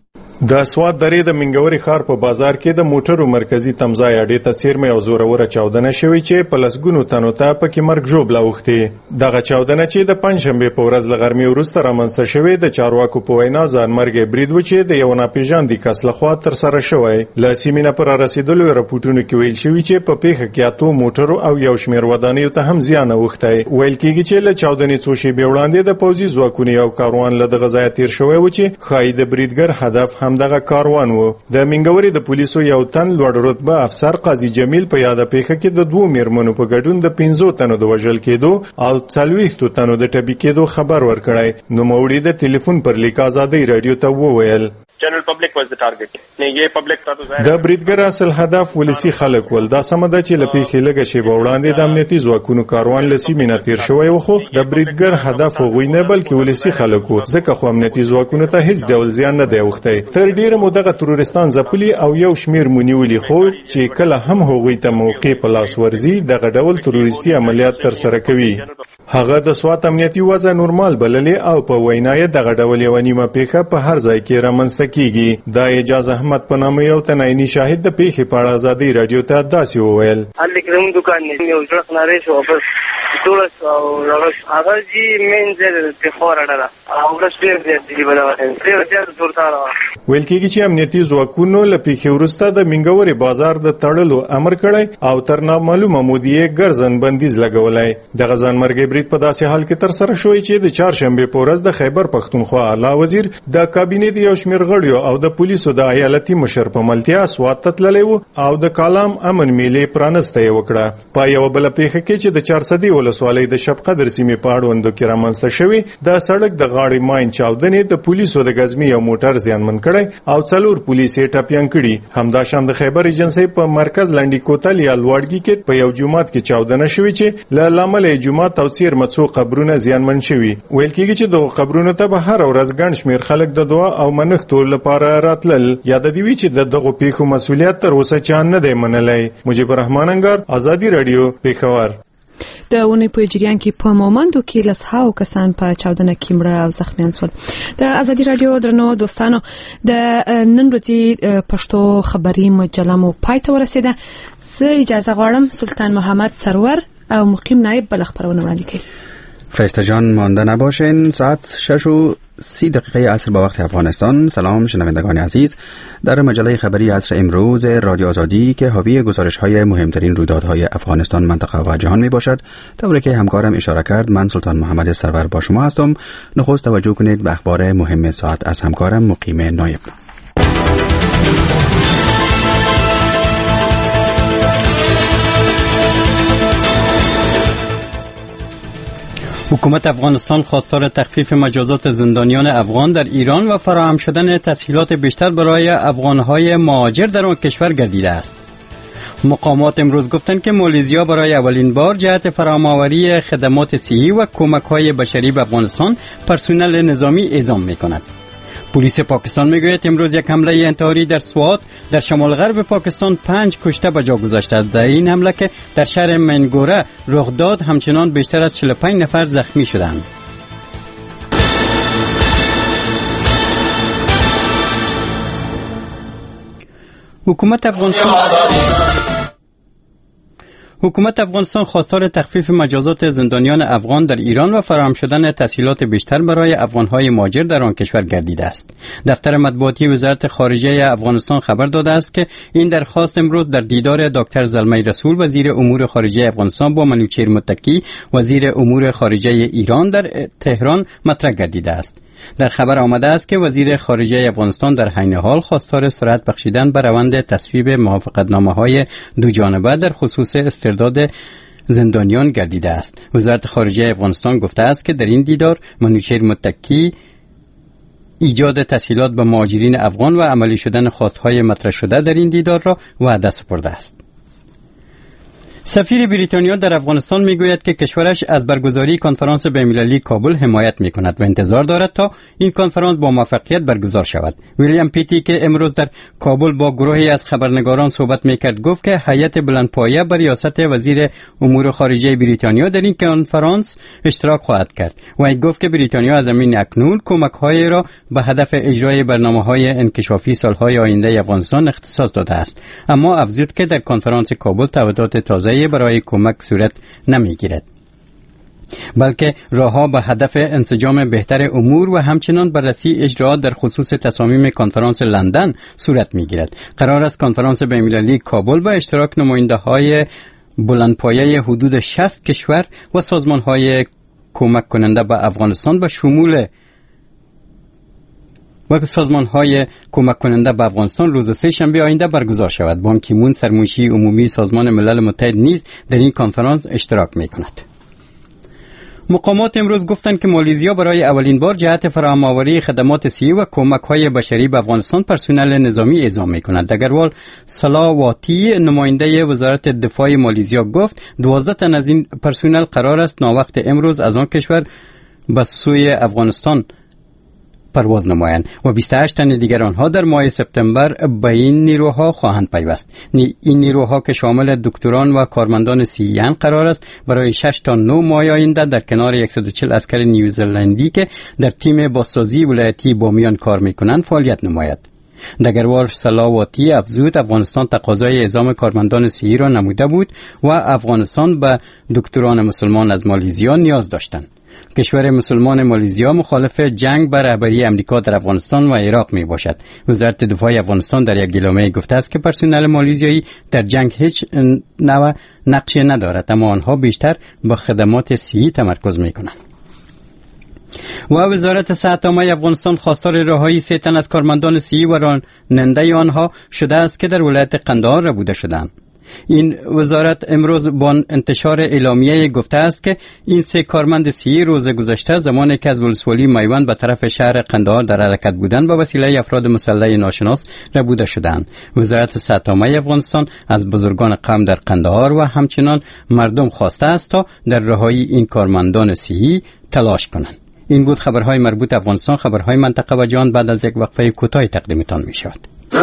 د سواد درې د منګوري ښار په بازار کې د موټرو مرکزی تمځای اډې ته څیرمه او زوروره چاودنه شوې چې په لسګونو تنو ته پکې مرګ ژوبله اوښتې. دغه چاودنه چې د پنځشنبه په ورځ له غرمې وروسته رامنځته شوې د چارواکو په وینا ځانمرګي برید و چې د یو ناپېژاندي کس لخوا تر سره شوی. له سیمینه پر رسیدلو راپورټونو کې ویل شوی چې په پیښه کې اتو موټرو او یو شمېر ودانیو ته هم زیان اوښتی. ویل کېږي چې له چاودنې څو شېبې وړاندې د پوځي ځواکونو یو کاروان له دغه ځایه تیر شوی و چې ښایي د بریدګر هدف هم دغه کاروان و. د منګوري د پولیسو یو تن لوړ رتبه افسر قاضي جمیل په یاد پیښه کې د 2 میرمنو په ګډون د 15 تنو د وژل کېدو او 40 تنو د ټپي کېدو خبر ورکړی. نو موړي د ټلیفون پر لیک آزادي رادیو ته وویل general public was the target. نه یې پبلک تاسو ظاهر د بریدګر اصل هدف ولسی خلک ول. دا سم ده چې لپی خلګه شی وړاندې د امنیتي ځواکونو کاروان لسی مینا تیر شوی و خو د بریدګر هدف غوی نه بلکې ولسی خلکو ځکه خو امنیتي ځواکونو ته هیڅ ډول زیان نه دی وخته. تر ډیره موده ترورستان ځپلي او یو شمیر مونیولي خو چې کله هم هغوی ته موقع په لاس ورزي دغه ډول تروریستي عملیات تر سره کوي. هغه د سوات امنیتي وضع نورمال بللې او په وینای دغه ډول یو نیمه پیښه په هر ځای کې رامنځته کیږي. دا اجازه احمد په نامه یو تنایني شاهد د پیښې په اړه آزادي رادیو ته داسې وویل. الکرم دکان نه یو ځړ نارې شو بس ټول او هغه جی منځل په خورړه او رسېږي دې بلوي پرې ورته ویل کېږي چې امنیتي ځواکونو له پیښې وروسته د منګوري بازار د تړلو امر کړی او تر نامعلومه مودې ګرځن بندیز لګولای. د غزان مرګ برید په داسې حال کې تر سره شوی چې د چهارشنبه په ورځ د خیبر پښتونخوا اعلی وزیر د کابینې د یو شمېر غړیو او د پولیسو د ایالتي مشر په ملتیا سوات ته تللی و او د کالام امن میلې پرانسته یې وکړه. په یو بل پیښه کې چې د 400 ولسوالۍ د شب قدر سیمې په اړوندو کې رامنځته شوی د سړک د غاړې ماین چاودنې د پولیسو د غزمي او موټر زیانمن کړي او 4 پولیس یې ټپيان کړي. همداشان د خیبر ایجنسی په مرکز لنډی کوتل یا لوړګي کې په یو جمعات کې چاودنه شوې چې له لامل جمعات او څیر مڅو قبرونه زیانمن شوي. ویل کېږي چې د قبرونو ته به هر ورځ ګڼ شمېر خلک د دعا او منښتو لپاره راتلل. یاد دی وی چې دغه پیښو مسولیت تر اوسه چا نه دی منلی. مجيب الرحمن انګار، آزادی رادیو، پیښور. د اونۍ په جریان کې په مومندو کې لسهاو کسان په چاودنه کې مړه او زخمیان شول. د آزادی رادیو درنو دوستانو، د نن ورځې پښتو خبري مجله مو پای ته ورسیده. زه اجازه غواړم سلطان محمد سرور او مقیم نایب بل خبرونه وړاندې کړي. فرشته جان مانده نباشین. ساعت 6:30 عصر با وقت افغانستان. سلام شنوندگان عزیز. در مجله خبری عصر امروز رادیو آزادی که حاوی گزارش‌های مهمترین رویدادهای افغانستان، منطقه و جهان میباشد، طوری که همکارم اشاره کرد، من سلطان محمد سرور با شما هستم. نخست توجه کنید به اخبار مهم ساعت از همکارم مقیم نایب. حکومت افغانستان خواستار تخفیف مجازات زندانیان افغان در ایران و فراهم شدن تسهیلات بیشتر برای افغانهای مهاجر در آن کشور گردیده است. مقامات امروز گفتند که مالزیا برای اولین بار جهت فراهم‌آوری خدمات صحی و کمک‌های بشری به افغانستان پرسنل نظامی اعزام می‌کند. پلیس پاکستان میگوید امروز یک حمله انتحاری در سوات در شمال غرب پاکستان 5 کشته به جا گذاشته. در این حمله که در شهر منگوره رخ داد، همچنان بیشتر از 45 نفر زخمی شدند. حکومت افغانستان خواستار تخفیف مجازات زندانیان افغان در ایران و فراهم شدن تسهیلات بیشتر برای افغانهای مهاجر در آن کشور گردیده است. دفتر مطبوعاتی وزارت خارجه افغانستان خبر داده است که این درخواست امروز در دیدار دکتر زلمه رسول وزیر امور خارجه افغانستان با منوچهر متکی وزیر امور خارجه ایران در تهران مطرح گردیده است. در خبر آمده است که وزیر خارجه افغانستان در عین حال خواستار سرعت بخشیدن به روند تصویب موافقتنامه‌های دو جانبه در خصوص استرداد زندانیان گردیده است. وزارت خارجه افغانستان گفته است که در این دیدار منوچهر متکی ایجاد تسهیلات به مهاجرین افغان و عملی شدن خواستهای مطرح شده در این دیدار را وعده سپرده است. سفیر بریتانیا در افغانستان میگوید که کشورش از برگزاری کنفرانس بین‌المللی کابل حمایت میکند و انتظار دارد تا این کنفرانس با موفقیت برگزار شود. ویلیام پیتی که امروز در کابل با گروهی از خبرنگاران صحبت میکرد گفت که هیئت بلندپایه بر ریاست وزیر امور خارجه بریتانیا در این کنفرانس اشتراک خواهد کرد و این گفت که بریتانیا از زمین اکنون کمک‌های را به هدف اجرای برنامه‌های انکشافی سال‌های آینده افغانستان اختصاص داده است، اما افزود که در کنفرانس کابل تعهدات تازه برای کمک صورت نمیگیرد، بلکه راهها به هدف انسجام بهتر امور و همچنان بررسی اجراءات در خصوص تصامیم کنفرانس لندن صورت میگیرد. قرار است کنفرانس بین‌المللی کابل با اشتراک نماینده‌های بلندپایه حدود 60 کشور و سازمان‌های کمک کننده به افغانستان به شمول روز سه‌شنبه آینده برگزار شود. بان کی مون سرمنشی عمومی سازمان ملل متحد نیز در این کنفرانس اشتراک می‌کند. مقامات امروز گفتند که مالزیا برای اولین بار جهت فراهم‌آوری خدمات صحی و کمک‌های بشری به افغانستان پرسنل نظامی اعزام می‌کند. دگروال سلاواتی نماینده وزارت دفاع مالزیا گفت 12 تن از این پرسنل قرار است ناوقت امروز از آن کشور به سوی افغانستان پرواز نمایند و 28 تن دیگر آنها در ماه سپتامبر به این نیروها خواهند پیوست. این نیروها که شامل دکتران و کارمندان صحیان قرار است برای 6 تا 9 ماه آینده در کنار 140 عسکر نیوزلندی که در تیم بازسازی ولایتی بامیان کار میکنند فعالیت نماید. دگروال سلاواتی افزود افغانستان تقاضای اعزام کارمندان صحی را نموده بود و افغانستان به دکتران مسلمان از مالزیا نیاز داشتند. کشور مسلمان مالزیا مخالف جنگ بر رهبری امریکا در افغانستان و عراق می باشد. وزارت دفاع افغانستان در یک اعلامیه گفته است که پرسنل مالزیایی در جنگ هیچ نوع نقشی ندارد، اما آنها بیشتر با خدمات صحی تمرکز می کنند. و وزارت صحت عامه افغانستان خواستار رهایی 3 تن از کارمندان صحی و راننده آنها شده است که در ولایت قندهار ربوده شدند. این وزارت امروز با انتشار اعلامیه گفته است که این 3 کارمند صحی روز گذشته زمانی که از ولسوالی میوند به طرف شهر قندهار در حرکت بودند به وسیله افراد مسلح ناشناس ربوده شدند. وزارت صحت عامه افغانستان از بزرگان قوم در قندهار و همچنان مردم خواسته است تا در رهایی این کارمندان صحی تلاش کنند. این بود خبرهای مربوط افغانستان. خبرهای منطقه و جهان بعد از یک وقفه کوتاه تقدیمتان می شود.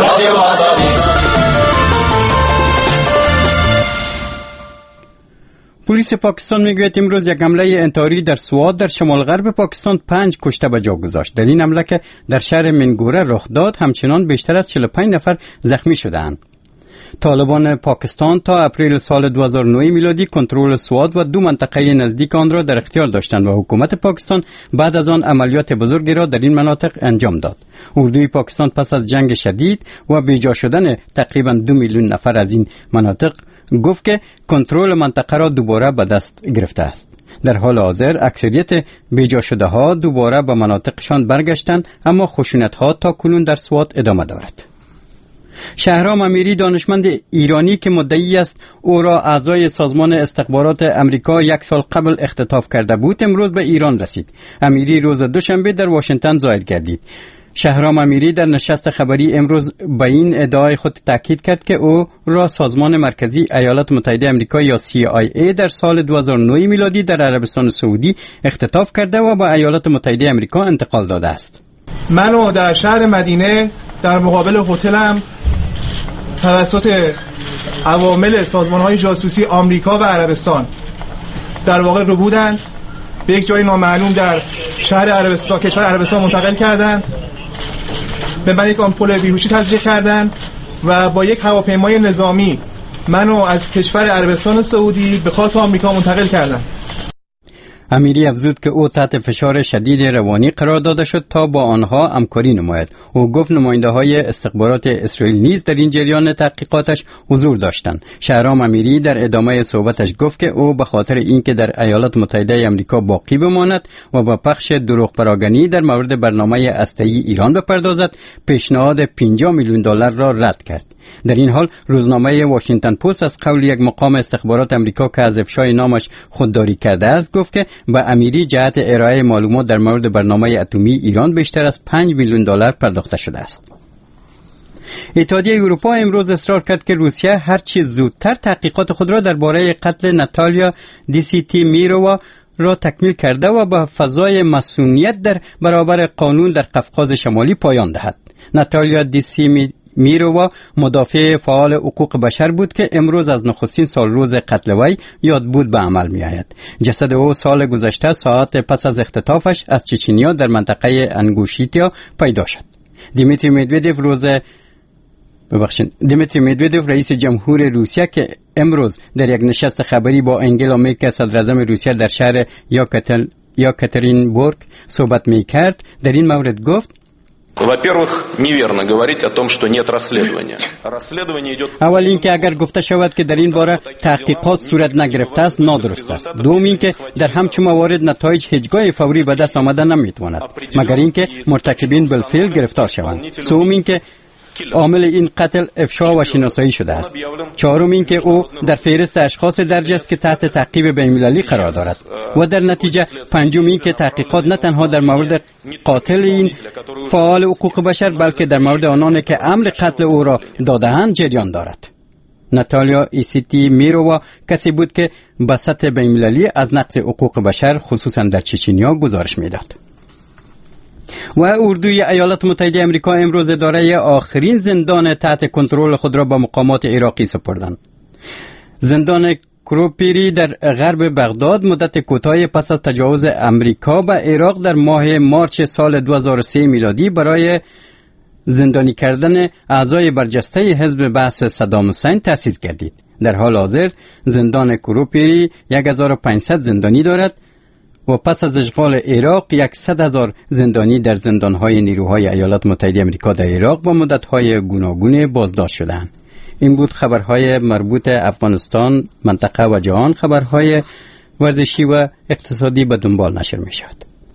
پلیس پاکستان میگوید امروز یک حمله انتحاری در سوات در شمال غرب پاکستان 5 کشته به جا گذاشت. در این حمله که در شهر منگوره رخ داد همچنان بیشتر از 45 نفر زخمی شدند. طالبان پاکستان تا اپریل سال 2009 میلادی کنترل سوات و 2 منطقه نزدیک آن را در اختیار داشتند و حکومت پاکستان بعد از آن عملیات بزرگی را در این مناطق انجام داد. اردوی پاکستان پس از جنگ شدید و بیجا شدن تقریبا 2 میلیون نفر از این مناطق گفت که کنترل منطقه را دوباره به دست گرفته است. در حال حاضر اکثریت بیجا شده ها دوباره به مناطقشان برگشتند، اما خشونت ها تا کنون در سوات ادامه دارد. شهرام امیری دانشمند ایرانی که مدعی است او را اعضای سازمان استخبارات امریکا 1 سال قبل اختطاف کرده بود امروز به ایران رسید. امیری روز دوشنبه در واشنگتن ظاهر گردید. شهرام امیری در نشست خبری امروز به این ادعای خود تاکید کرد که او را سازمان مرکزی ایالات متحده آمریکا یا CIA در سال 2009 میلادی در عربستان سعودی اختطاف کرده و به ایالات متحده آمریکا انتقال داده است. منو در شهر مدینه در مقابل هتلم توسط عوامل سازمان‌های جاسوسی آمریکا و عربستان در واقع رو بودند به یک جای نامعلوم در شهر عربستان کشور عربستان منتقل کردند. به من یک آمپول بیهوشی تزریق کردند و با یک هواپیمای نظامی منو از کشور عربستان سعودی به خاک آمریکا منتقل کردند. امیری افزود که او تحت فشار شدید روانی قرار داده شد تا با آنها همکاری نماید. او گفت نماینده‌های استخبارات اسرائیل نیز در این جریان تحقیقاتش حضور داشتند. شهرام امیری در ادامه صحبتش گفت که او به خاطر اینکه در ایالات متحده آمریکا باقی بماند و با پخش دروغ پراگنی در مورد برنامه هسته‌ای ایران بپردازد، پیشنهاد 50 میلیون دلار را رد کرد. در این حال روزنامه واشنگتن پست از قول یک مقام استخبارات آمریکا که از افشای نامش خودداری کرده است گفت که به امیری جهت ارائه معلومات در مورد برنامه اتمی ایران بیشتر از 5 میلیون دلار پرداخته شده است. اتحادیه اروپا امروز اصرار کرد که روسیه هر چه زودتر تحقیقات خود را درباره قتل ناتالیا دیسیتیمیرووا را تکمیل کرده و به فضای مسئولیت در برابر قانون در قفقاز شمالی پایان دهد. ناتالیا دیسیتیمیرووا مدافع فعال حقوق بشر بود که امروز از نخستین سال روز قتل وی یادبود به عمل می آید. جسد او سال گذشته ساعت پس از اختطافش از چچنیا در منطقه انگوشیتیا پیدا شد. دیمیتری مدودوف رئیس جمهور روسیه که امروز در یک نشست خبری با انگلا مرکل صدر اعظم روسیه در شهر یکاترینبورگ صحبت می کرد در این مورد گفت: Во-первых, неверно говорить о том, что нет расследования. Расследование идет. اول اینکه اگر گفته شود که در این باره تحقیقات صورت نگرفته است نادرست است. دوم اینکه در همچون موارد نتایج هیچگاه فوری به دست آمده نمیتواند مگر اینکه مرتکبین بالفعل گرفتار شوند. سوم اینکه عامل این قتل افشا و شناسایی شده است. چهارم این که او در فهرست اشخاص درج است که تحت تعقیب بین‌المللی قرار دارد و در نتیجه پنجم این که تحقیقات نه تنها در مورد قاتل این فعال حقوق بشر بلکه در مورد آنانی که امر قتل او را داده‌اند جریان دارد. ناتالیا دیسیتیمیرووا کسی بود که به سطح بین‌المللی از نقض حقوق بشر خصوصا در چچنیا گزارش می‌داد. و اردوی ایالات متحده آمریکا امروز اداره آخرین زندان تحت کنترل خود را به مقامات عراقی سپردند. زندان کروپیری در غرب بغداد مدت کوتاهی پس از تجاوز امریکا به عراق در ماه مارچ سال 2003 میلادی برای زندانی کردن اعضای برجسته حزب بعث صدام حسین تأسیس گردید. در حال حاضر زندان کروپیری 1500 زندانی دارد و پس از اشغال عراق 100,000 زندانی در زندانهای نیروهای ایالات متحده آمریکا در عراق با مدت‌های گوناگون بازداشت شدند. این بود خبرهای مربوط افغانستان، منطقه و جهان. خبرهای ورزشی و اقتصادی به دنبال نشر می شود.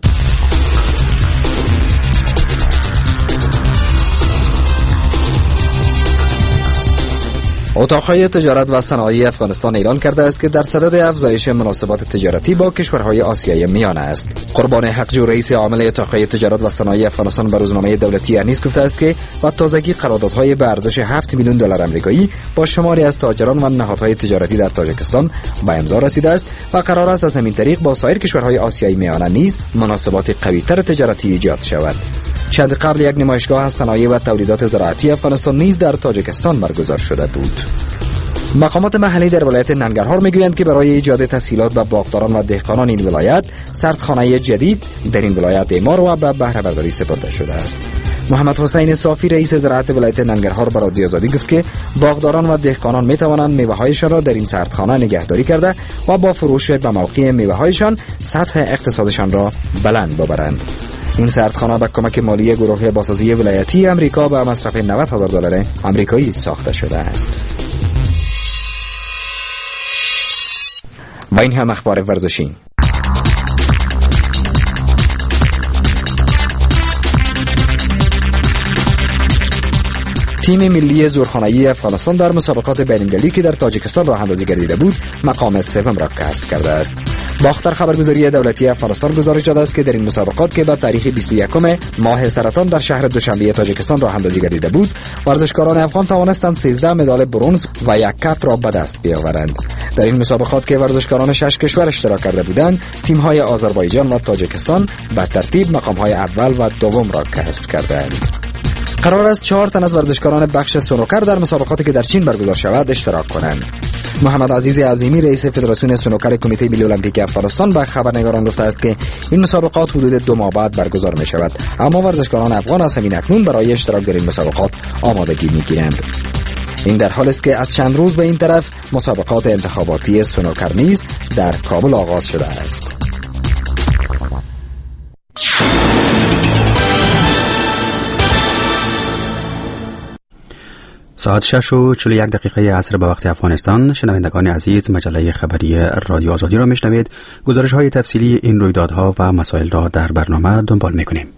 اتاقهای تجارت و صنایع افغانستان اعلان کرده است که در صدد افزایش مناسبات تجارتی با کشورهای آسیای میانه است. قربان حقجو رئیس عامل اتاقهای تجارت و صنایع افغانستان به روزنامه دولتی انیس گفته است که با تازگی قراردادهای به ارزش 7 میلیون دلار آمریکایی با شماری از تاجران و نهادهای تجارتی در تاجیکستان به امضا رسیده است و قرار است از همین طریق با سایر کشورهای آسیای میانه نیز مناسبات قوی‌تر تجارتی ایجاد شود. چند قبل یک نمایشگاه از صنایع و تولیدات زراعتی افغانستان نیز در تاجیکستان برگزار شده بود. مقامات محلی در ولایت ننگرهار میگویند که برای ایجاد تسهیلات به باغداران و دهقانان این ولایت سردخانه جدید در این ولایت اعمار و به بهره برداری سپرده شده است. محمد حسین صافی رئیس زراعت ولایت ننگرهار به رادیو آزادی گفت که باغداران و دهقانان می توانند میوه‌هایشان را در این سردخانه نگهداری کرده و با فروش به موقع میوه‌هایشان سطح اقتصادشان را بلند ببرند. این سردخانه با کمک مالی گروه بازسازی ولایتی امریکا به مصرف 90,000 دلار آمریکایی ساخته شده است. و این هم اخبار ورزشی. تیم ملی زورخانه‌ای افغانستان در مسابقات بین‌المللی که در تاجیکستان راه اندازی گردیده بود مقام سوم را کسب کرده است. باختر خبرگزاری دولتی افغانستان گزارش داده است که در این مسابقات که به تاریخ 21 ماه سرطان در شهر دوشنبه تاجیکستان راه اندازی گردیده بود، ورزشکاران افغان توانستند 13 مدال برنز و یک کپ را به دست بیاورند. در این مسابقات که ورزشکاران 6 کشور اشتراک کرده بودند، تیم‌های آذربایجان و تاجیکستان به ترتیب مقام‌های اول و دوم را کسب کردند. قرار است 4 تن از ورزشکاران بخش سنوکر در مسابقاتی که در چین برگزار شود اشتراک کنند. محمد عزیز عظیمی رئیس فدراسیون سنوکر کمیته ملی المپیک افغانستان به خبرنگاران گفته است که این مسابقات حدود 2 ماه بعد برگزار می شود، اما ورزشکاران افغان از همین اکنون برای اشتراک در این مسابقات آمادگی می گیرند. این در حالی است که از چند روز به این طرف مسابقات انتخاباتی سنوکر نیز در کابل آغاز شده است. ساعت 6:41 عصر به وقت افغانستان. شنوندگان عزیز، مجله خبری رادیو آزادی را میشنوید. گزارش‌های تفصیلی این رویدادها و مسائل را در برنامه دنبال می‌کنیم.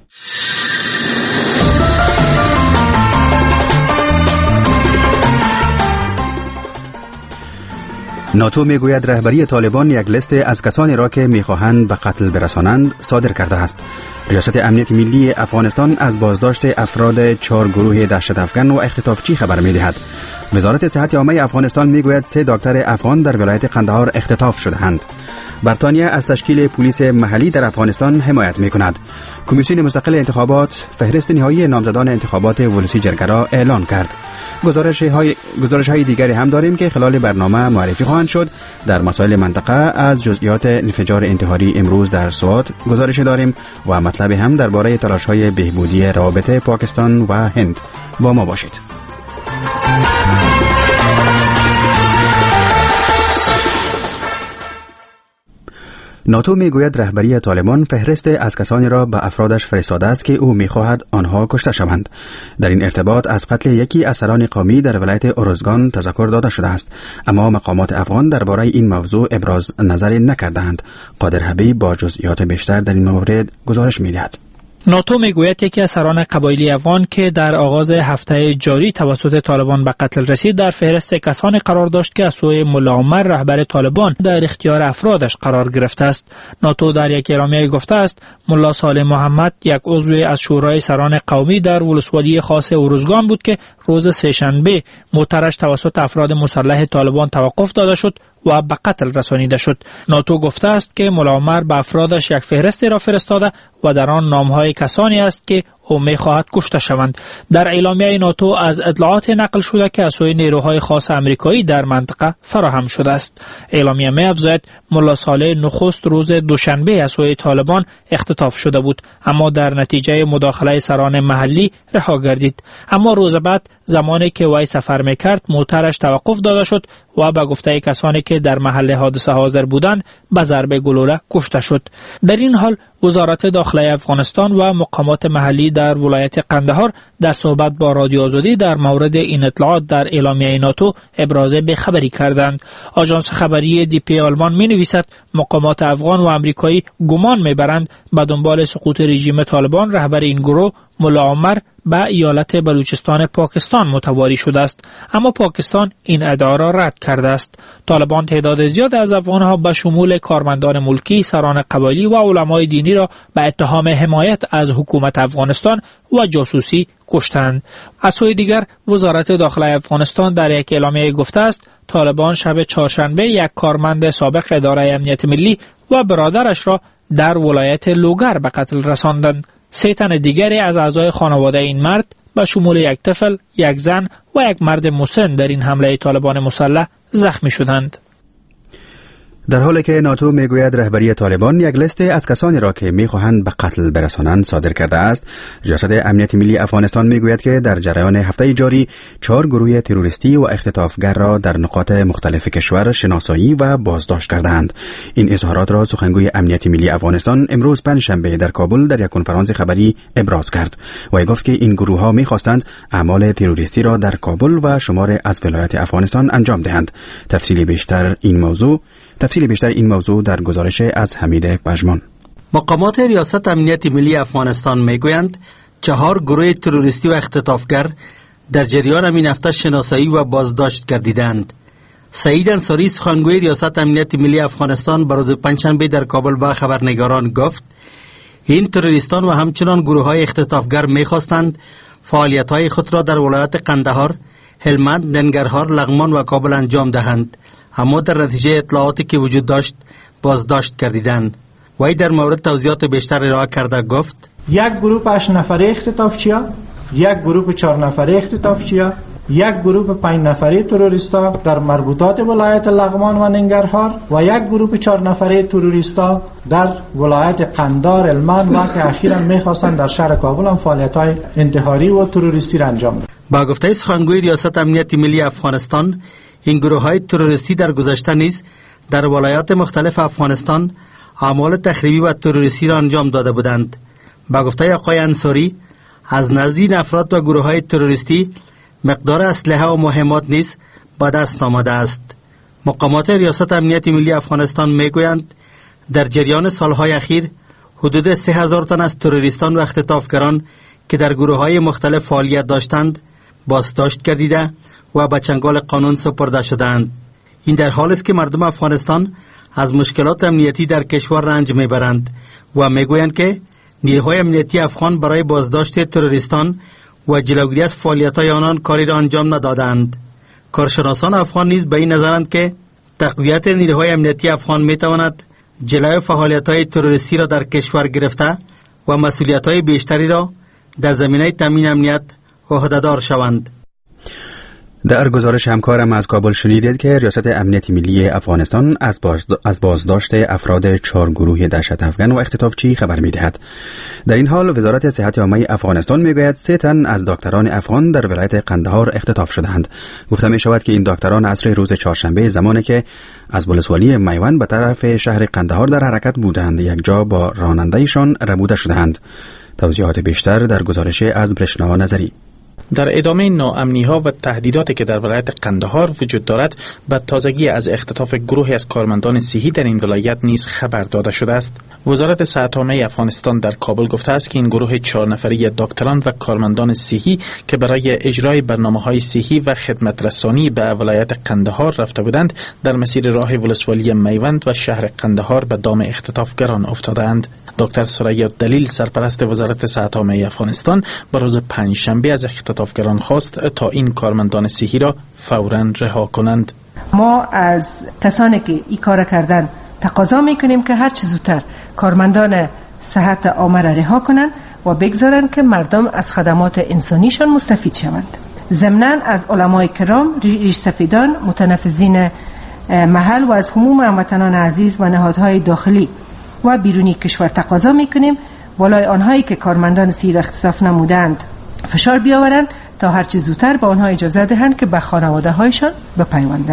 ناتو میگوید رهبری طالبان یک لیست از کسانی را که میخواهند به قتل برسانند صادر کرده است. ریاست امنیت ملی افغانستان از بازداشت افراد 4 گروه دهشت افکن و اختطافچی خبر میدهد. وزارت صحت عامه افغانستان میگوید 3 دکتر افغان در ولایت قندهار اختطاف شدهاند. بریتانیا از تشکیل پلیس محلی در افغانستان حمایت میکند. کمیسیون مستقل انتخابات فهرست نهایی نامزدان انتخابات ولسی جرگه را اعلان کرد. گزارش های دیگری هم داریم که خلال برنامه معرفی خواهند شد. در مسائل منطقه از جزئیات انفجار انتحاری امروز در سوات گزارش داریم و مطلب هم درباره تلاش های بهبودی روابط پاکستان و هند. با ما باشید. ناتو میگوید رهبری طالبان فهرست از کسانی را به افرادش فرستاده است که او میخواهد آنها کشته شوند. در این ارتباط از قتل یکی از سران قومی در ولایت اروزگان تذکر داده شده است، اما مقامات افغان درباره این موضوع ابراز نظری نکردند. قادر حبیب با جزئیات بیشتر در این مورد گزارش میدهد. ناتو میگوید یکی از سران قبایلی افغان که در آغاز هفته جاری توسط طالبان به قتل رسید در فهرست کسانی قرار داشت که از سوی ملا عمر رهبر طالبان در اختیار افرادش قرار گرفته است. ناتو در یک اعلامیه گفته است ملا صالح محمد یک عضو از شورای سران قومی در ولسوالی خاص اروزگان بود که روز سه‌شنبه موترش توسط افراد مسلح طالبان توقف داده شد و به قتل رسانیده شد. ناتو گفته است که ملا عمر به افرادش یک فهرستی را فرستاده و در آن نامهای کسانی است که او می‌خواهد کشته شوند. در اعلامیه ناتو از اطلاعات نقل شده که از سوی نیروهای خاص آمریکایی در منطقه فراهم شده است. اعلامیه می‌افزاید ملا صالح نخست روز دوشنبه از سوی طالبان اختطاف شده بود، اما در نتیجه مداخله سران محلی رها گردید. اما روز بعد زمانی که وی سفر می‌کرد موترش توقف داده شد و به گفته کسانی که در محل حادثه حاضر بودند به ضرب گلوله کشته شد. در این حال وزارت داخلی افغانستان و مقامات محلی در ولایت قندهار در صحبت با رادیو آزادی در مورد این اطلاعات در اعلامیه ناتو ابراز بی‌خبری کردند. آژانس خبری دی پی آلمان می‌نویسد مقامات افغان و آمریکایی گمان می‌برند به دنبال سقوط رژیم طالبان رهبر این گروه ملا عمر به ایالت بلوچستان پاکستان متواری شده است، اما پاکستان این ادعا را رد کرده است. طالبان تعداد زیاد از افغانها به شمول کارمندان ملکی، سران قبایلی و علمای دینی را به اتهام حمایت از حکومت افغانستان و جاسوسی کشتند. از سوی دیگر وزارت داخلی افغانستان در یک اعلامیه گفته است طالبان شب چهارشنبه یک کارمند سابق اداره امنیت ملی و برادرش را در ولایت لوگر به قتل رساندند. 3 تن دیگری از اعضای خانواده این مرد به شمول یک طفل، یک زن و یک مرد مسن در این حمله طالبان مسلح زخمی شدند. در حالی که ناتو میگوید رهبری طالبان یک لیست از کسانی را که میخواهند به قتل برسانند صادر کرده است، ریاست امنیت ملی افغانستان میگوید که در جریان هفته جاری 4 گروه تروریستی و اختطافگر را در نقاط مختلف کشور شناسایی و بازداشت کردند. این اظهارات را سخنگوی امنیت ملی افغانستان امروز پنجشنبه در کابل در یک کنفرانس خبری ابراز کرد و گفت که این گروه ها میخواستند اعمال تروریستی را در کابل و شمار از ولایات افغانستان انجام دهند. تفصیل بیشتر این موضوع در گزارش از حمید پژمان. مقامات ریاست امنیت ملی افغانستان میگویند 4 گروه تروریستی و اختطافگر در جریان این هفته شناسایی و بازداشت گردیدند. سعید انصاری سخنگوی ریاست امنیت ملی افغانستان بر روز پنجشنبه در کابل با خبرنگاران گفت این تروریستان و همچنان گروه‌های اختطافگر می‌خواستند فعالیت‌های خود را در ولایت قندهار، هلمند، ننگرهار، لغمان و کابل انجام دهند، اما در نتیجه اطلاعاتی که وجود داشت بازداشت کردیدند. وی در مورد توضیحات بیشتر ارائه کرده گفت یک گروه 8 نفره اختطافچیا، یک گروه 4 نفره اختطافچیا، یک گروه 5 نفره تروریستا در مربوطات ولایت لغمان و ننگرهار و یک گروه 4 نفره تروریستا در ولایت قندهار، هلمند و که اخیراً می‌خواستند در شهر کابل هم فعالیت‌های انتحاری و تروریستی را انجام دهند. با گفته سخنگوی ریاست امنیت ملی افغانستان این گروه‌های تروریستی در گذشته نیز در ولایات مختلف افغانستان اعمال تخریبی و تروریستی را انجام داده بودند. با گفته آقای انصاری از نزد افراد و گروه‌های تروریستی مقدار اسلحه و مهمات نیز به دست آمده است. مقامات ریاست امنیت ملی افغانستان میگویند در جریان سالهای اخیر حدود 3000 تن از تروریستان و اختطافگران که در گروه‌های مختلف فعالیت داشتند بازداشت گردیده و به چنگال قانون سپرده شدند. این در حالی است که مردم افغانستان از مشکلات امنیتی در کشور رنج میبرند و میگویند که نیروهای امنیتی افغان برای بازداشت تروریستان و جلوگیری از فعالیت‌های آنان کاری را انجام ندادند. کارشناسان افغان نیز به این نظرند که تقویت نیروهای امنیتی افغان میتواند جلوی فعالیت‌های تروریستی را در کشور گرفته و مسئولیت‌های بیشتری را در زمینه تامین امنیت عهده‌دار شوند. در گزارش همکارم از کابل شنیدید که ریاست امنیت ملی افغانستان از بازداشت افراد 4 گروه دهشت افغان و اختطافچی خبر می‌دهد. در این حال وزارت صحت عامه افغانستان میگوید 3 تن از دکتران افغان در ولایت قندهار اختطاف شدند. گفته می‌شود که این دکتران عصر روز چهارشنبه زمانی که از ولسوالی میوند به طرف شهر قندهار در حرکت بودند یک جا با راننده‌شان ربوده شدند. توضیحات بیشتر در گزارش از برشنا نظری. در ادامه ناامنی‌ها و تهدیداتی که در ولایت قندهار وجود دارد، به تازگی از اختطاف گروهی از کارمندان صحی در این ولایت نیز خبر داده شده است. وزارت صحت عامه افغانستان در کابل گفته است که این گروه 4 نفره دکتران و کارمندان صحی که برای اجرای برنامه‌های صحی و خدمت رسانی به ولایت قندهار رفته بودند، در مسیر راه ولسوالی میوند و شهر قندهار به دام اختطافگران افتادند. دکتر ثریا دلیل سرپرست وزارت صحت عامه افغانستان به روز پنجشنبه از اختطافگران خواست تا این کارمندان صحی را فوراً رها کنند. ما از کسانی که این کار کردن تقاضا میکنیم که هر چه زودتر کارمندان صحت عامه را رها کنند و بگذارند که مردم از خدمات انسانیشان مستفید شوند. ضمناً از علمای کرام، ریش سفیدان، متنفذین محل و از عموم هموطنان عزیز و نهادهای داخلی و بیرونی کشور تقاضا میکنیم بالای آنهایی که کارمندان صحی را اختطاف نمودند فشار بیاورند تا هر چه زودتر به آنها اجازه دهند که به خانواده هایشان بپیوندند.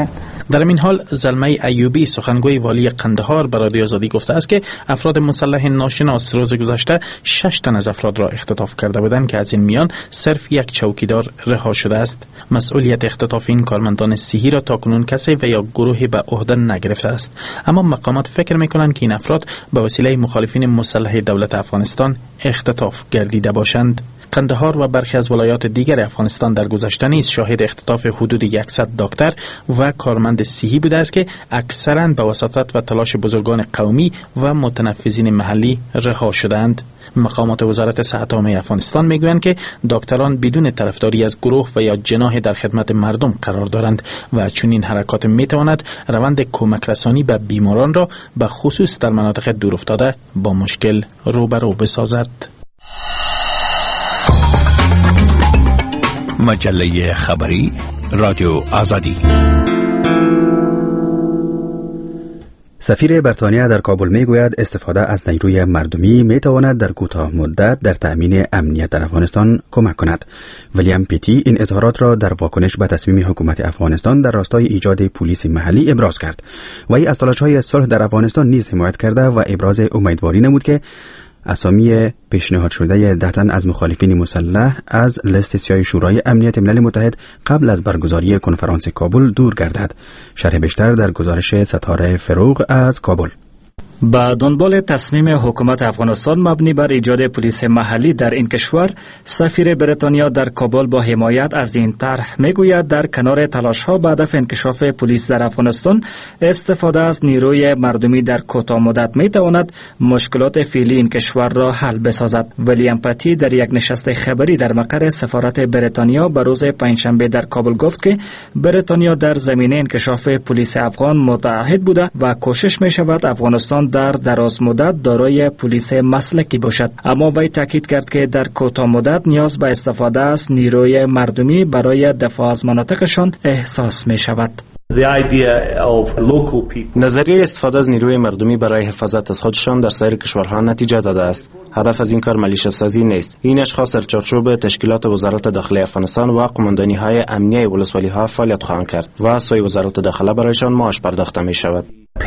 در این حال زلمه ایوبی سخنگوی والی قندهار به رادیو آزادی گفته است که افراد مسلح ناشناس روز گذشته 6 تن از افراد را اختطاف کرده بودند که از این میان صرف یک چوکیدار رها شده است. مسئولیت اختطاف این کارمندان صحی را تاکنون کسی و یا گروهی به عهده نگرفته است، اما مقامات فکر می‌کنند که این افراد به وسیله مخالفین مسلح دولت افغانستان اختطاف گردیده باشند. قندهار و برخی از ولایات دیگر افغانستان در گذشته نیز شاهد اختطاف حدود 100 دکتر و کارمند صحی بوده است که اکثراً به وساطت و تلاش بزرگان قومی و متنفذین محلی رها شدند. مقامات وزارت صحت عامه افغانستان میگویند که دکتران بدون طرفداری از گروه و یا جناح در خدمت مردم قرار دارند و چون این حرکات میتواند روند کمک رسانی به بیماران را به خصوص در مناطق دورافتاده با مشکل روبرو بسازد. مجله خبری رادیو آزادی. سفیر بریتانیا در کابل میگوید استفاده از نیروی مردمی میتواند در کوتاه مدت در تأمین امنیت در افغانستان کمک کند. ویلیام پیتی این اظهارات را در واکنش به تصمیم حکومت افغانستان در راستای ایجاد پلیس محلی ابراز کرد. وی از تلاش‌های صلح در افغانستان نیز حمایت کرده و ابراز امیدواری نمود که اسامی پیشنهاد شده 10 تن از مخالفین مسلح از لیست سیاه شورای امنیت ملل متحد قبل از برگزاری کنفرانس کابل دور گردد. شرح بیشتر در گزارش ستاره فروغ از کابل. با دنبال تصمیم حکومت افغانستان مبنی بر ایجاد پلیس محلی در این کشور، سفیر بریتانیا در کابل با حمایت از این طرح میگوید در کنار تلاش‌ها به هدف انکشاف پلیس در افغانستان، استفاده از نیروی مردمی در کوتاه مدت میتواند مشکلات فعلی این کشور را حل بسازد. ویلیام پیتی در یک نشست خبری در مقر سفارت بریتانیا به روز پنجشنبه در کابل گفت که بریتانیا در زمینه انکشاف پلیس افغان متعهد بوده و کوشش می شود افغانستان در دراز مدت دارای پلیس مسلکی باشد، اما وی تاکید کرد که در کوتاه مدت نیاز به استفاده از نیروی مردمی برای دفاع از مناطقشان احساس می شود. نظریه استفاده از نیروی مردمی برای حفاظت از خودشان در سایر کشورها نتیجه داده است. هدف از این کار ملیشه سازی نیست. این اشخاص در چارچوب تشکیلات وزارت داخلی افغانستان و قماندانی های امنیه ولسوالی ها فعالیت خواهند کرد و از سوی وزارت داخله برایشان معاش پرداخته می شود.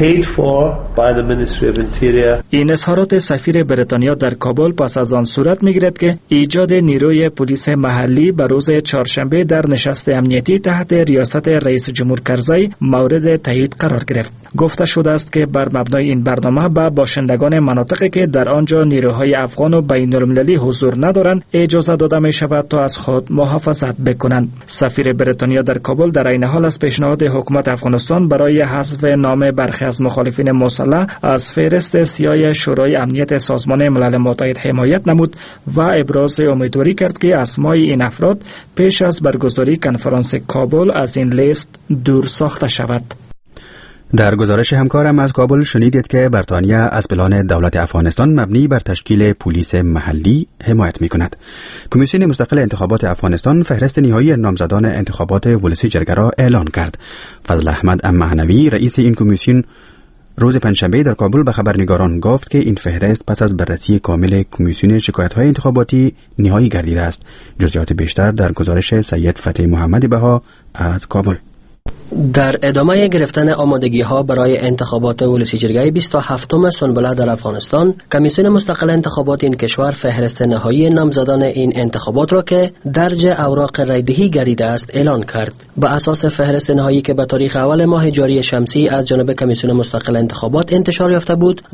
این اظهارات سفیر بریتانیا در کابل پس از آن صورت میگیرد که ایجاد نیروی پلیس محلی به روز چهارشنبه در نشست امنیتی تحت ریاست رئیس جمهور کرزی مورد تایید قرار گرفت. گفته شده است که بر مبنای این برنامه به باشندگان مناطقی که در آنجا نیروهای افغان و بین‌المللی حضور ندارند اجازه داده می شود تا از خود محافظت بکنند. سفیر بریتانیا در کابل در این حال از پیشنهاد حکومت افغانستان برای حذف نام برخی از مخالفین مسلح از فهرست سیاه شورای امنیت سازمان ملل متحد حمایت نمود و ابراز امیدواری کرد که اسمای این افراد پیش از برگزاری کنفرانس کابل از این لیست دور ساخته شود. در گزارش همکارم از کابل شنیدید که بریتانیا از پلان دولت افغانستان مبنی بر تشکیل پلیس محلی حمایت می‌کند. کمیسیون مستقل انتخابات افغانستان فهرست نهایی نامزدان انتخابات ولسی جرگه را اعلان کرد. فضل احمد معنوی رئیس این کمیسیون روز پنجشنبه در کابل به خبرنگاران گفت که این فهرست پس از بررسی کامل کمیسیون شکایت‌های انتخاباتی نهایی گردیده است. جزئیات بیشتر در گزارش سید فتح محمد بها از کابل. در ادامه گرفتن آمادگی‌ها برای انتخابات ولسی جرگه 27م سنبله در افغانستان، کمیسیون مستقل انتخابات این کشور فهرست نهایی نامزدان این انتخابات را که درج اوراق رایدهی گردیده است اعلان کرد. به اساس فهرست نهایی که به تاریخ اول ماه جاری شمسی از جانب کمیسیون مستقل انتخابات انتشار یافته بود،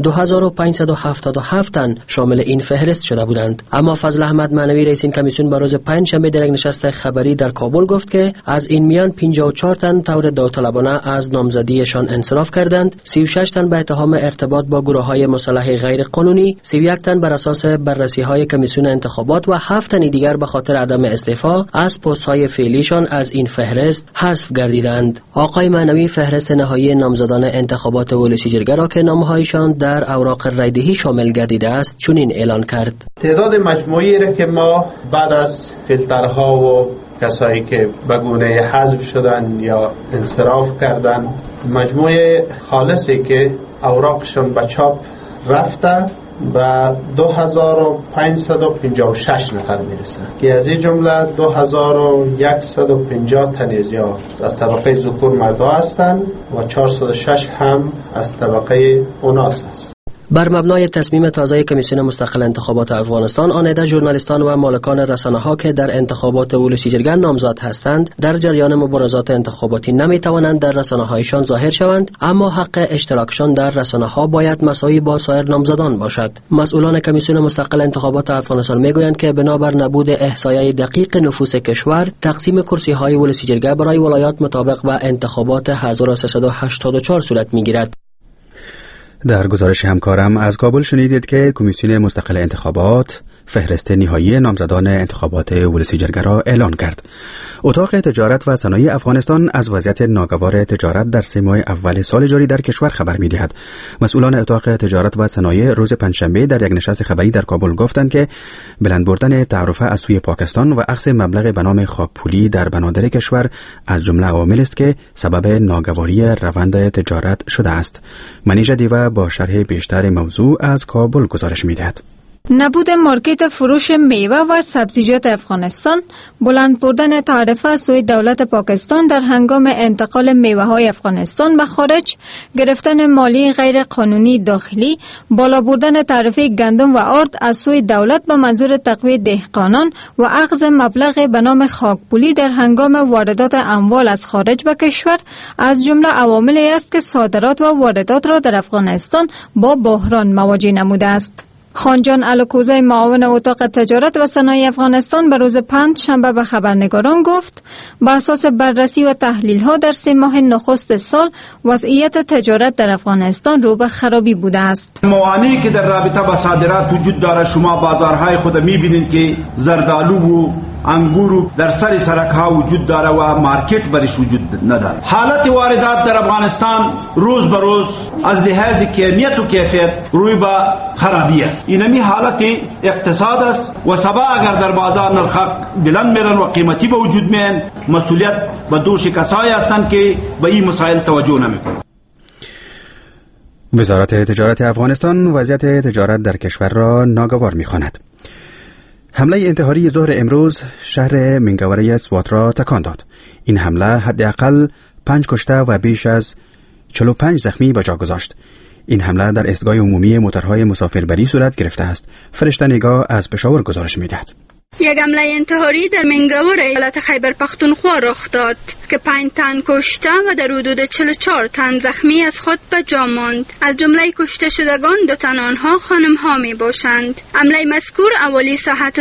2577 تن شامل این فهرست شده بودند. اما فضل احمد معنوی رئیس این کمیسیون به روز پنجشنبه در یک نشست خبری در کابل گفت که از این میان 54 تن طور داوطلبانه از نامزدیشان انصراف کردند، 36 تن به اتهام ارتباط با گروه‌های مسلح غیر قانونی، 31 تن بر اساس بررسی‌های کمیسیون انتخابات و 7 تن دیگر به خاطر عدم استعفا از پست‌های فعلیشان از این فهرست حذف گردیدند. آقای معنوی فهرست نهایی نامزدان انتخابات ولسی جرگه را که نامه‌هایشان در اوراق رایدهی شامل گردیده است چنین اعلان کرد: تعداد مجموعی را که ما بعد از فیلترها و کسایی که به گونه حذف شدن یا انصراف کردن، مجموعه خالصی که اوراقشون به چاپ رفته و 2556 نفر میرسن که از این جمله 2150 تنیزیا از طبقه ذکور مردا هستند و 406 هم از طبقه اناث هست. بر مبنای تصمیم تازه کمیسیون مستقل انتخابات افغانستان، آن عده ژورنالیستان و مالکان رسانه‌ها که در انتخابات ولسی جرگه نامزد هستند در جریان مبارزات انتخاباتی نمی‌توانند در رسانه‌هایشان ظاهر شوند، اما حق اشتراکشان در رسانه‌ها باید مساوی با سایر نامزدان باشد. مسئولان کمیسیون مستقل انتخابات افغانستان میگویند که بنابر نبود احصایه دقیق نفوس کشور، تقسیم کرسی‌های ولسی جرگه برای ولایات مطابق و انتخابات 1384 صورت می‌گیرد. در گزارش همکارم از کابل شنیدید که کمیسیون مستقل انتخابات فهرست نهایی نامزدان انتخابات ولسی جرگه را اعلان کرد. اتاق تجارت و صنایع افغانستان از وضعیت ناگوار تجارت در 3 ماه اول سال جاری در کشور خبر می‌دهد. مسئولان اتاق تجارت و صنایع روز پنجشنبه در یک نشست خبری در کابل گفتند که بلند بردن تعرفه از سوی پاکستان و اخذ مبلغ به نام خاکپولی در بنادر کشور از جمله عوامل است که سبب ناگواری روند تجارت شده است. منیژه دیوه با شرح بیشتر موضوع از کابل گزارش می‌دهد. نبود مارکت فروش میوه و سبزیجات افغانستان، بلند بردن تعرفه از سوی دولت پاکستان در هنگام انتقال میوه های افغانستان به خارج، گرفتن مالی غیر قانونی داخلی، بالا بردن تعرفه گندم و آرد از سوی دولت به منظور تقویت دهقانان و اخذ مبلغ به نام خاکپولی در هنگام واردات اموال از خارج به کشور از جمله عواملی است که صادرات و واردات را در افغانستان با بحران مواجه نموده است. خانجان الکوزی معاون اتاق تجارت و صنایع افغانستان به روز پنجشنبه به خبرنگاران گفت به اساس بررسی و تحلیل ها در 3 ماه نخست سال وضعیت تجارت در افغانستان رو به خرابی بوده است. موانعی که در رابطه با صادرات وجود داره، شما بازارهای خود میبینید که زردآلو و انگور در سر سرک ها وجود داره و مارکت برش وجود نداره. حالت واردات در افغانستان روز به روز از لحاظ کمیت و کیفیت روی به خرابی است. اینمی حالت اقتصاد است و سبا اگر در بازار نرخ بلند میرن و قیمتی به وجود میان، مسئولیت به دوش کسایی هستند که به این مسائل توجه نمیکنند. وزارت تجارت افغانستان وضعیت تجارت در کشور را ناگوار می‌خواند. حمله انتحاری ظهر امروز شهر منگوره سوات را تکان داد. این حمله حداقل 5 کشته و بیش از 45 زخمی به جا گذاشت. این حمله در ایستگاه عمومی موتورهای مسافربری صورت گرفته است. فرشته نگاه از پشاور گزارش می‌دهد. یک حمله انتحاری در منگوره ایالت خیبر پختونخوا رخ داد که 5 تن کشته و در حدود 44 تن زخمی از خود به جا ماند. از جمله کشته شدگان 2 تن آنها خانم‌ها می‌باشند. حمله مذکور اولی ساعت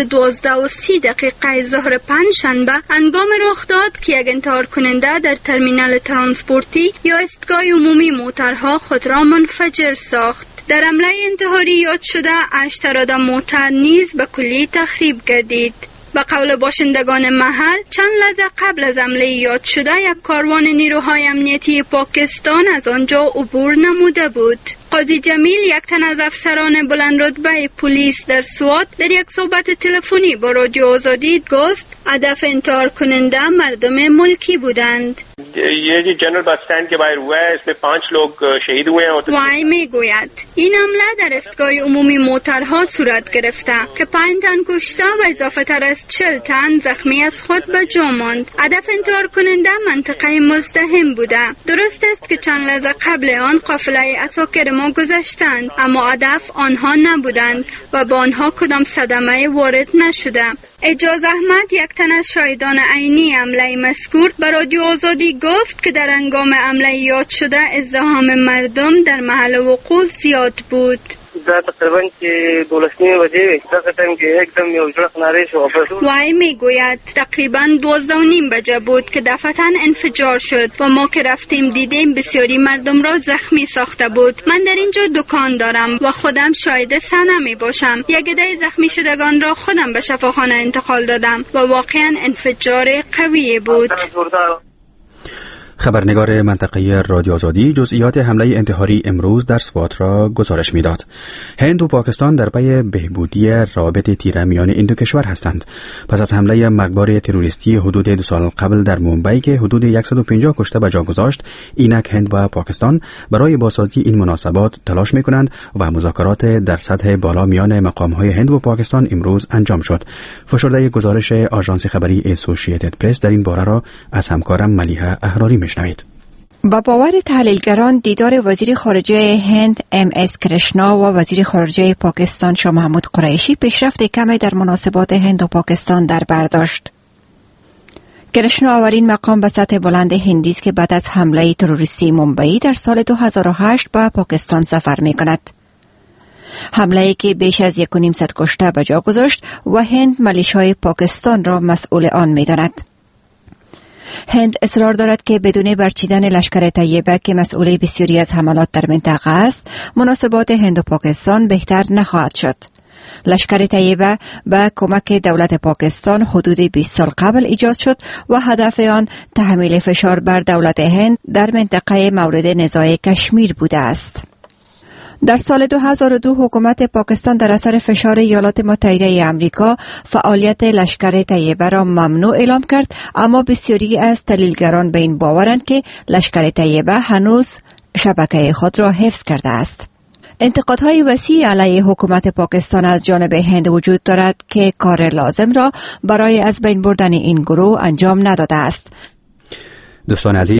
12:30 ظهر پنجشنبه هنگام رخ داد که یک انتحار کننده در ترمینال ترانسپورتی یا ایستگاه عمومی موترها خود را منفجر ساخت. در حمله انتحاری یاد شده 8 رادار موتر نیز به کلی تخریب گردید. به قول باشندگان محل، چند لحظه قبل از حمله یاد شده یک کاروان نیروهای امنیتی پاکستان از آنجا عبور نموده بود. قاضی جمیل، یک تن از افسران بلند رتبه پلیس در سوات، در یک صحبت تلفنی با رادیو آزادی گفت هدف انتحار کننده مردم ملکی بودند. ये general bus stand के बाहर हुआ है, इसमें 5 लोग शहीद हुए हैं. وای میگوید این حمله در ایستگاه عمومی موترها صورت گرفته که 5 تن کشته و اضافه تر از 40 تن زخمی از خود به جا ماند. هدف انتحار کننده منطقه مزدحم بوده. درست است که چند لحظه قبل آن قافله عساکر ما گذشتند، اما هدف آنها نبودند و با آنها کدام صدمه وارد نشده. اجاز احمد، یک تن از شاهدان عینی حمله مذکور، به رادیو آزادی گفت که در هنگام حمله یاد شده ازدحام مردم در محل وقوع زیاد بود. تقریبا که 12 بجه دغه ټایم کې एकदम یو ځړک ناری شو. وای میگوید تقریبا 12:30 بجه بود که دفعتاً انفجار شد و ما که رفتیم دیدیم بسیاری مردم را زخمی ساخته بود. من در اینجا دکان دارم و خودم شاهد صحنه می باشم. یک عده زخمی شدگان را خودم به شفاخانه انتقال دادم و واقعا انفجار قوی بود. خبرنگار منطقه رادیو آزادی جزئیات حمله انتحاری امروز در سوات را گزارش می‌داد. هند و پاکستان در پی بهبودی روابط تیره میان این دو کشور هستند. پس از حمله مرگبار تروریستی حدود 2 سال قبل در مومبای که حدود 150 کشته به جا گذاشت، اینک هند و پاکستان برای بازسازی این مناسبات تلاش می‌کنند و مذاکرات در سطح بالا میان مقام‌های هند و پاکستان امروز انجام شد. فشرده گزارش آژانس خبری اسوسییتد پرس در این باره را از همکارم ملیحه احراری میشنوید. با باور تحلیلگران دیدار وزیر خارجه هند MS کرشنا و وزیر خارجه پاکستان شاه محمود قریشی پیشرفت کمی در مناسبات هند و پاکستان در بر داشت. کرشنا اولین مقام به سطح بلند هندی است که بعد از حمله تروریستی مومبئی در سال 2008 به پاکستان سفر می‌کند. حمله‌ای که بیش از 1.5 کشته به جا گذاشت و هند ملیشه‌های پاکستان را مسئول آن می‌داند. هند اصرار دارد که بدون برچیدن لشکر طیبه که مسئول بسیاری از حملات در منطقه است، مناسبات هند و پاکستان بهتر نخواهد شد. لشکر طیبه به کمک دولت پاکستان حدود 20 سال قبل ایجاد شد و هدف آن تحمیل فشار بر دولت هند در منطقه مورد نزاع کشمیر بوده است. در سال 2002 حکومت پاکستان در اثر فشار ایالات متحده آمریکا فعالیت لشکر طیبه را ممنوع اعلام کرد، اما بسیاری از تحلیلگران به این باورند که لشکر طیبه هنوز شبکه خود را حفظ کرده است. انتقادهای وسیع علیه حکومت پاکستان از جانب هند وجود دارد که کار لازم را برای از بین بردن این گروه انجام نداده است. دوستان عزیز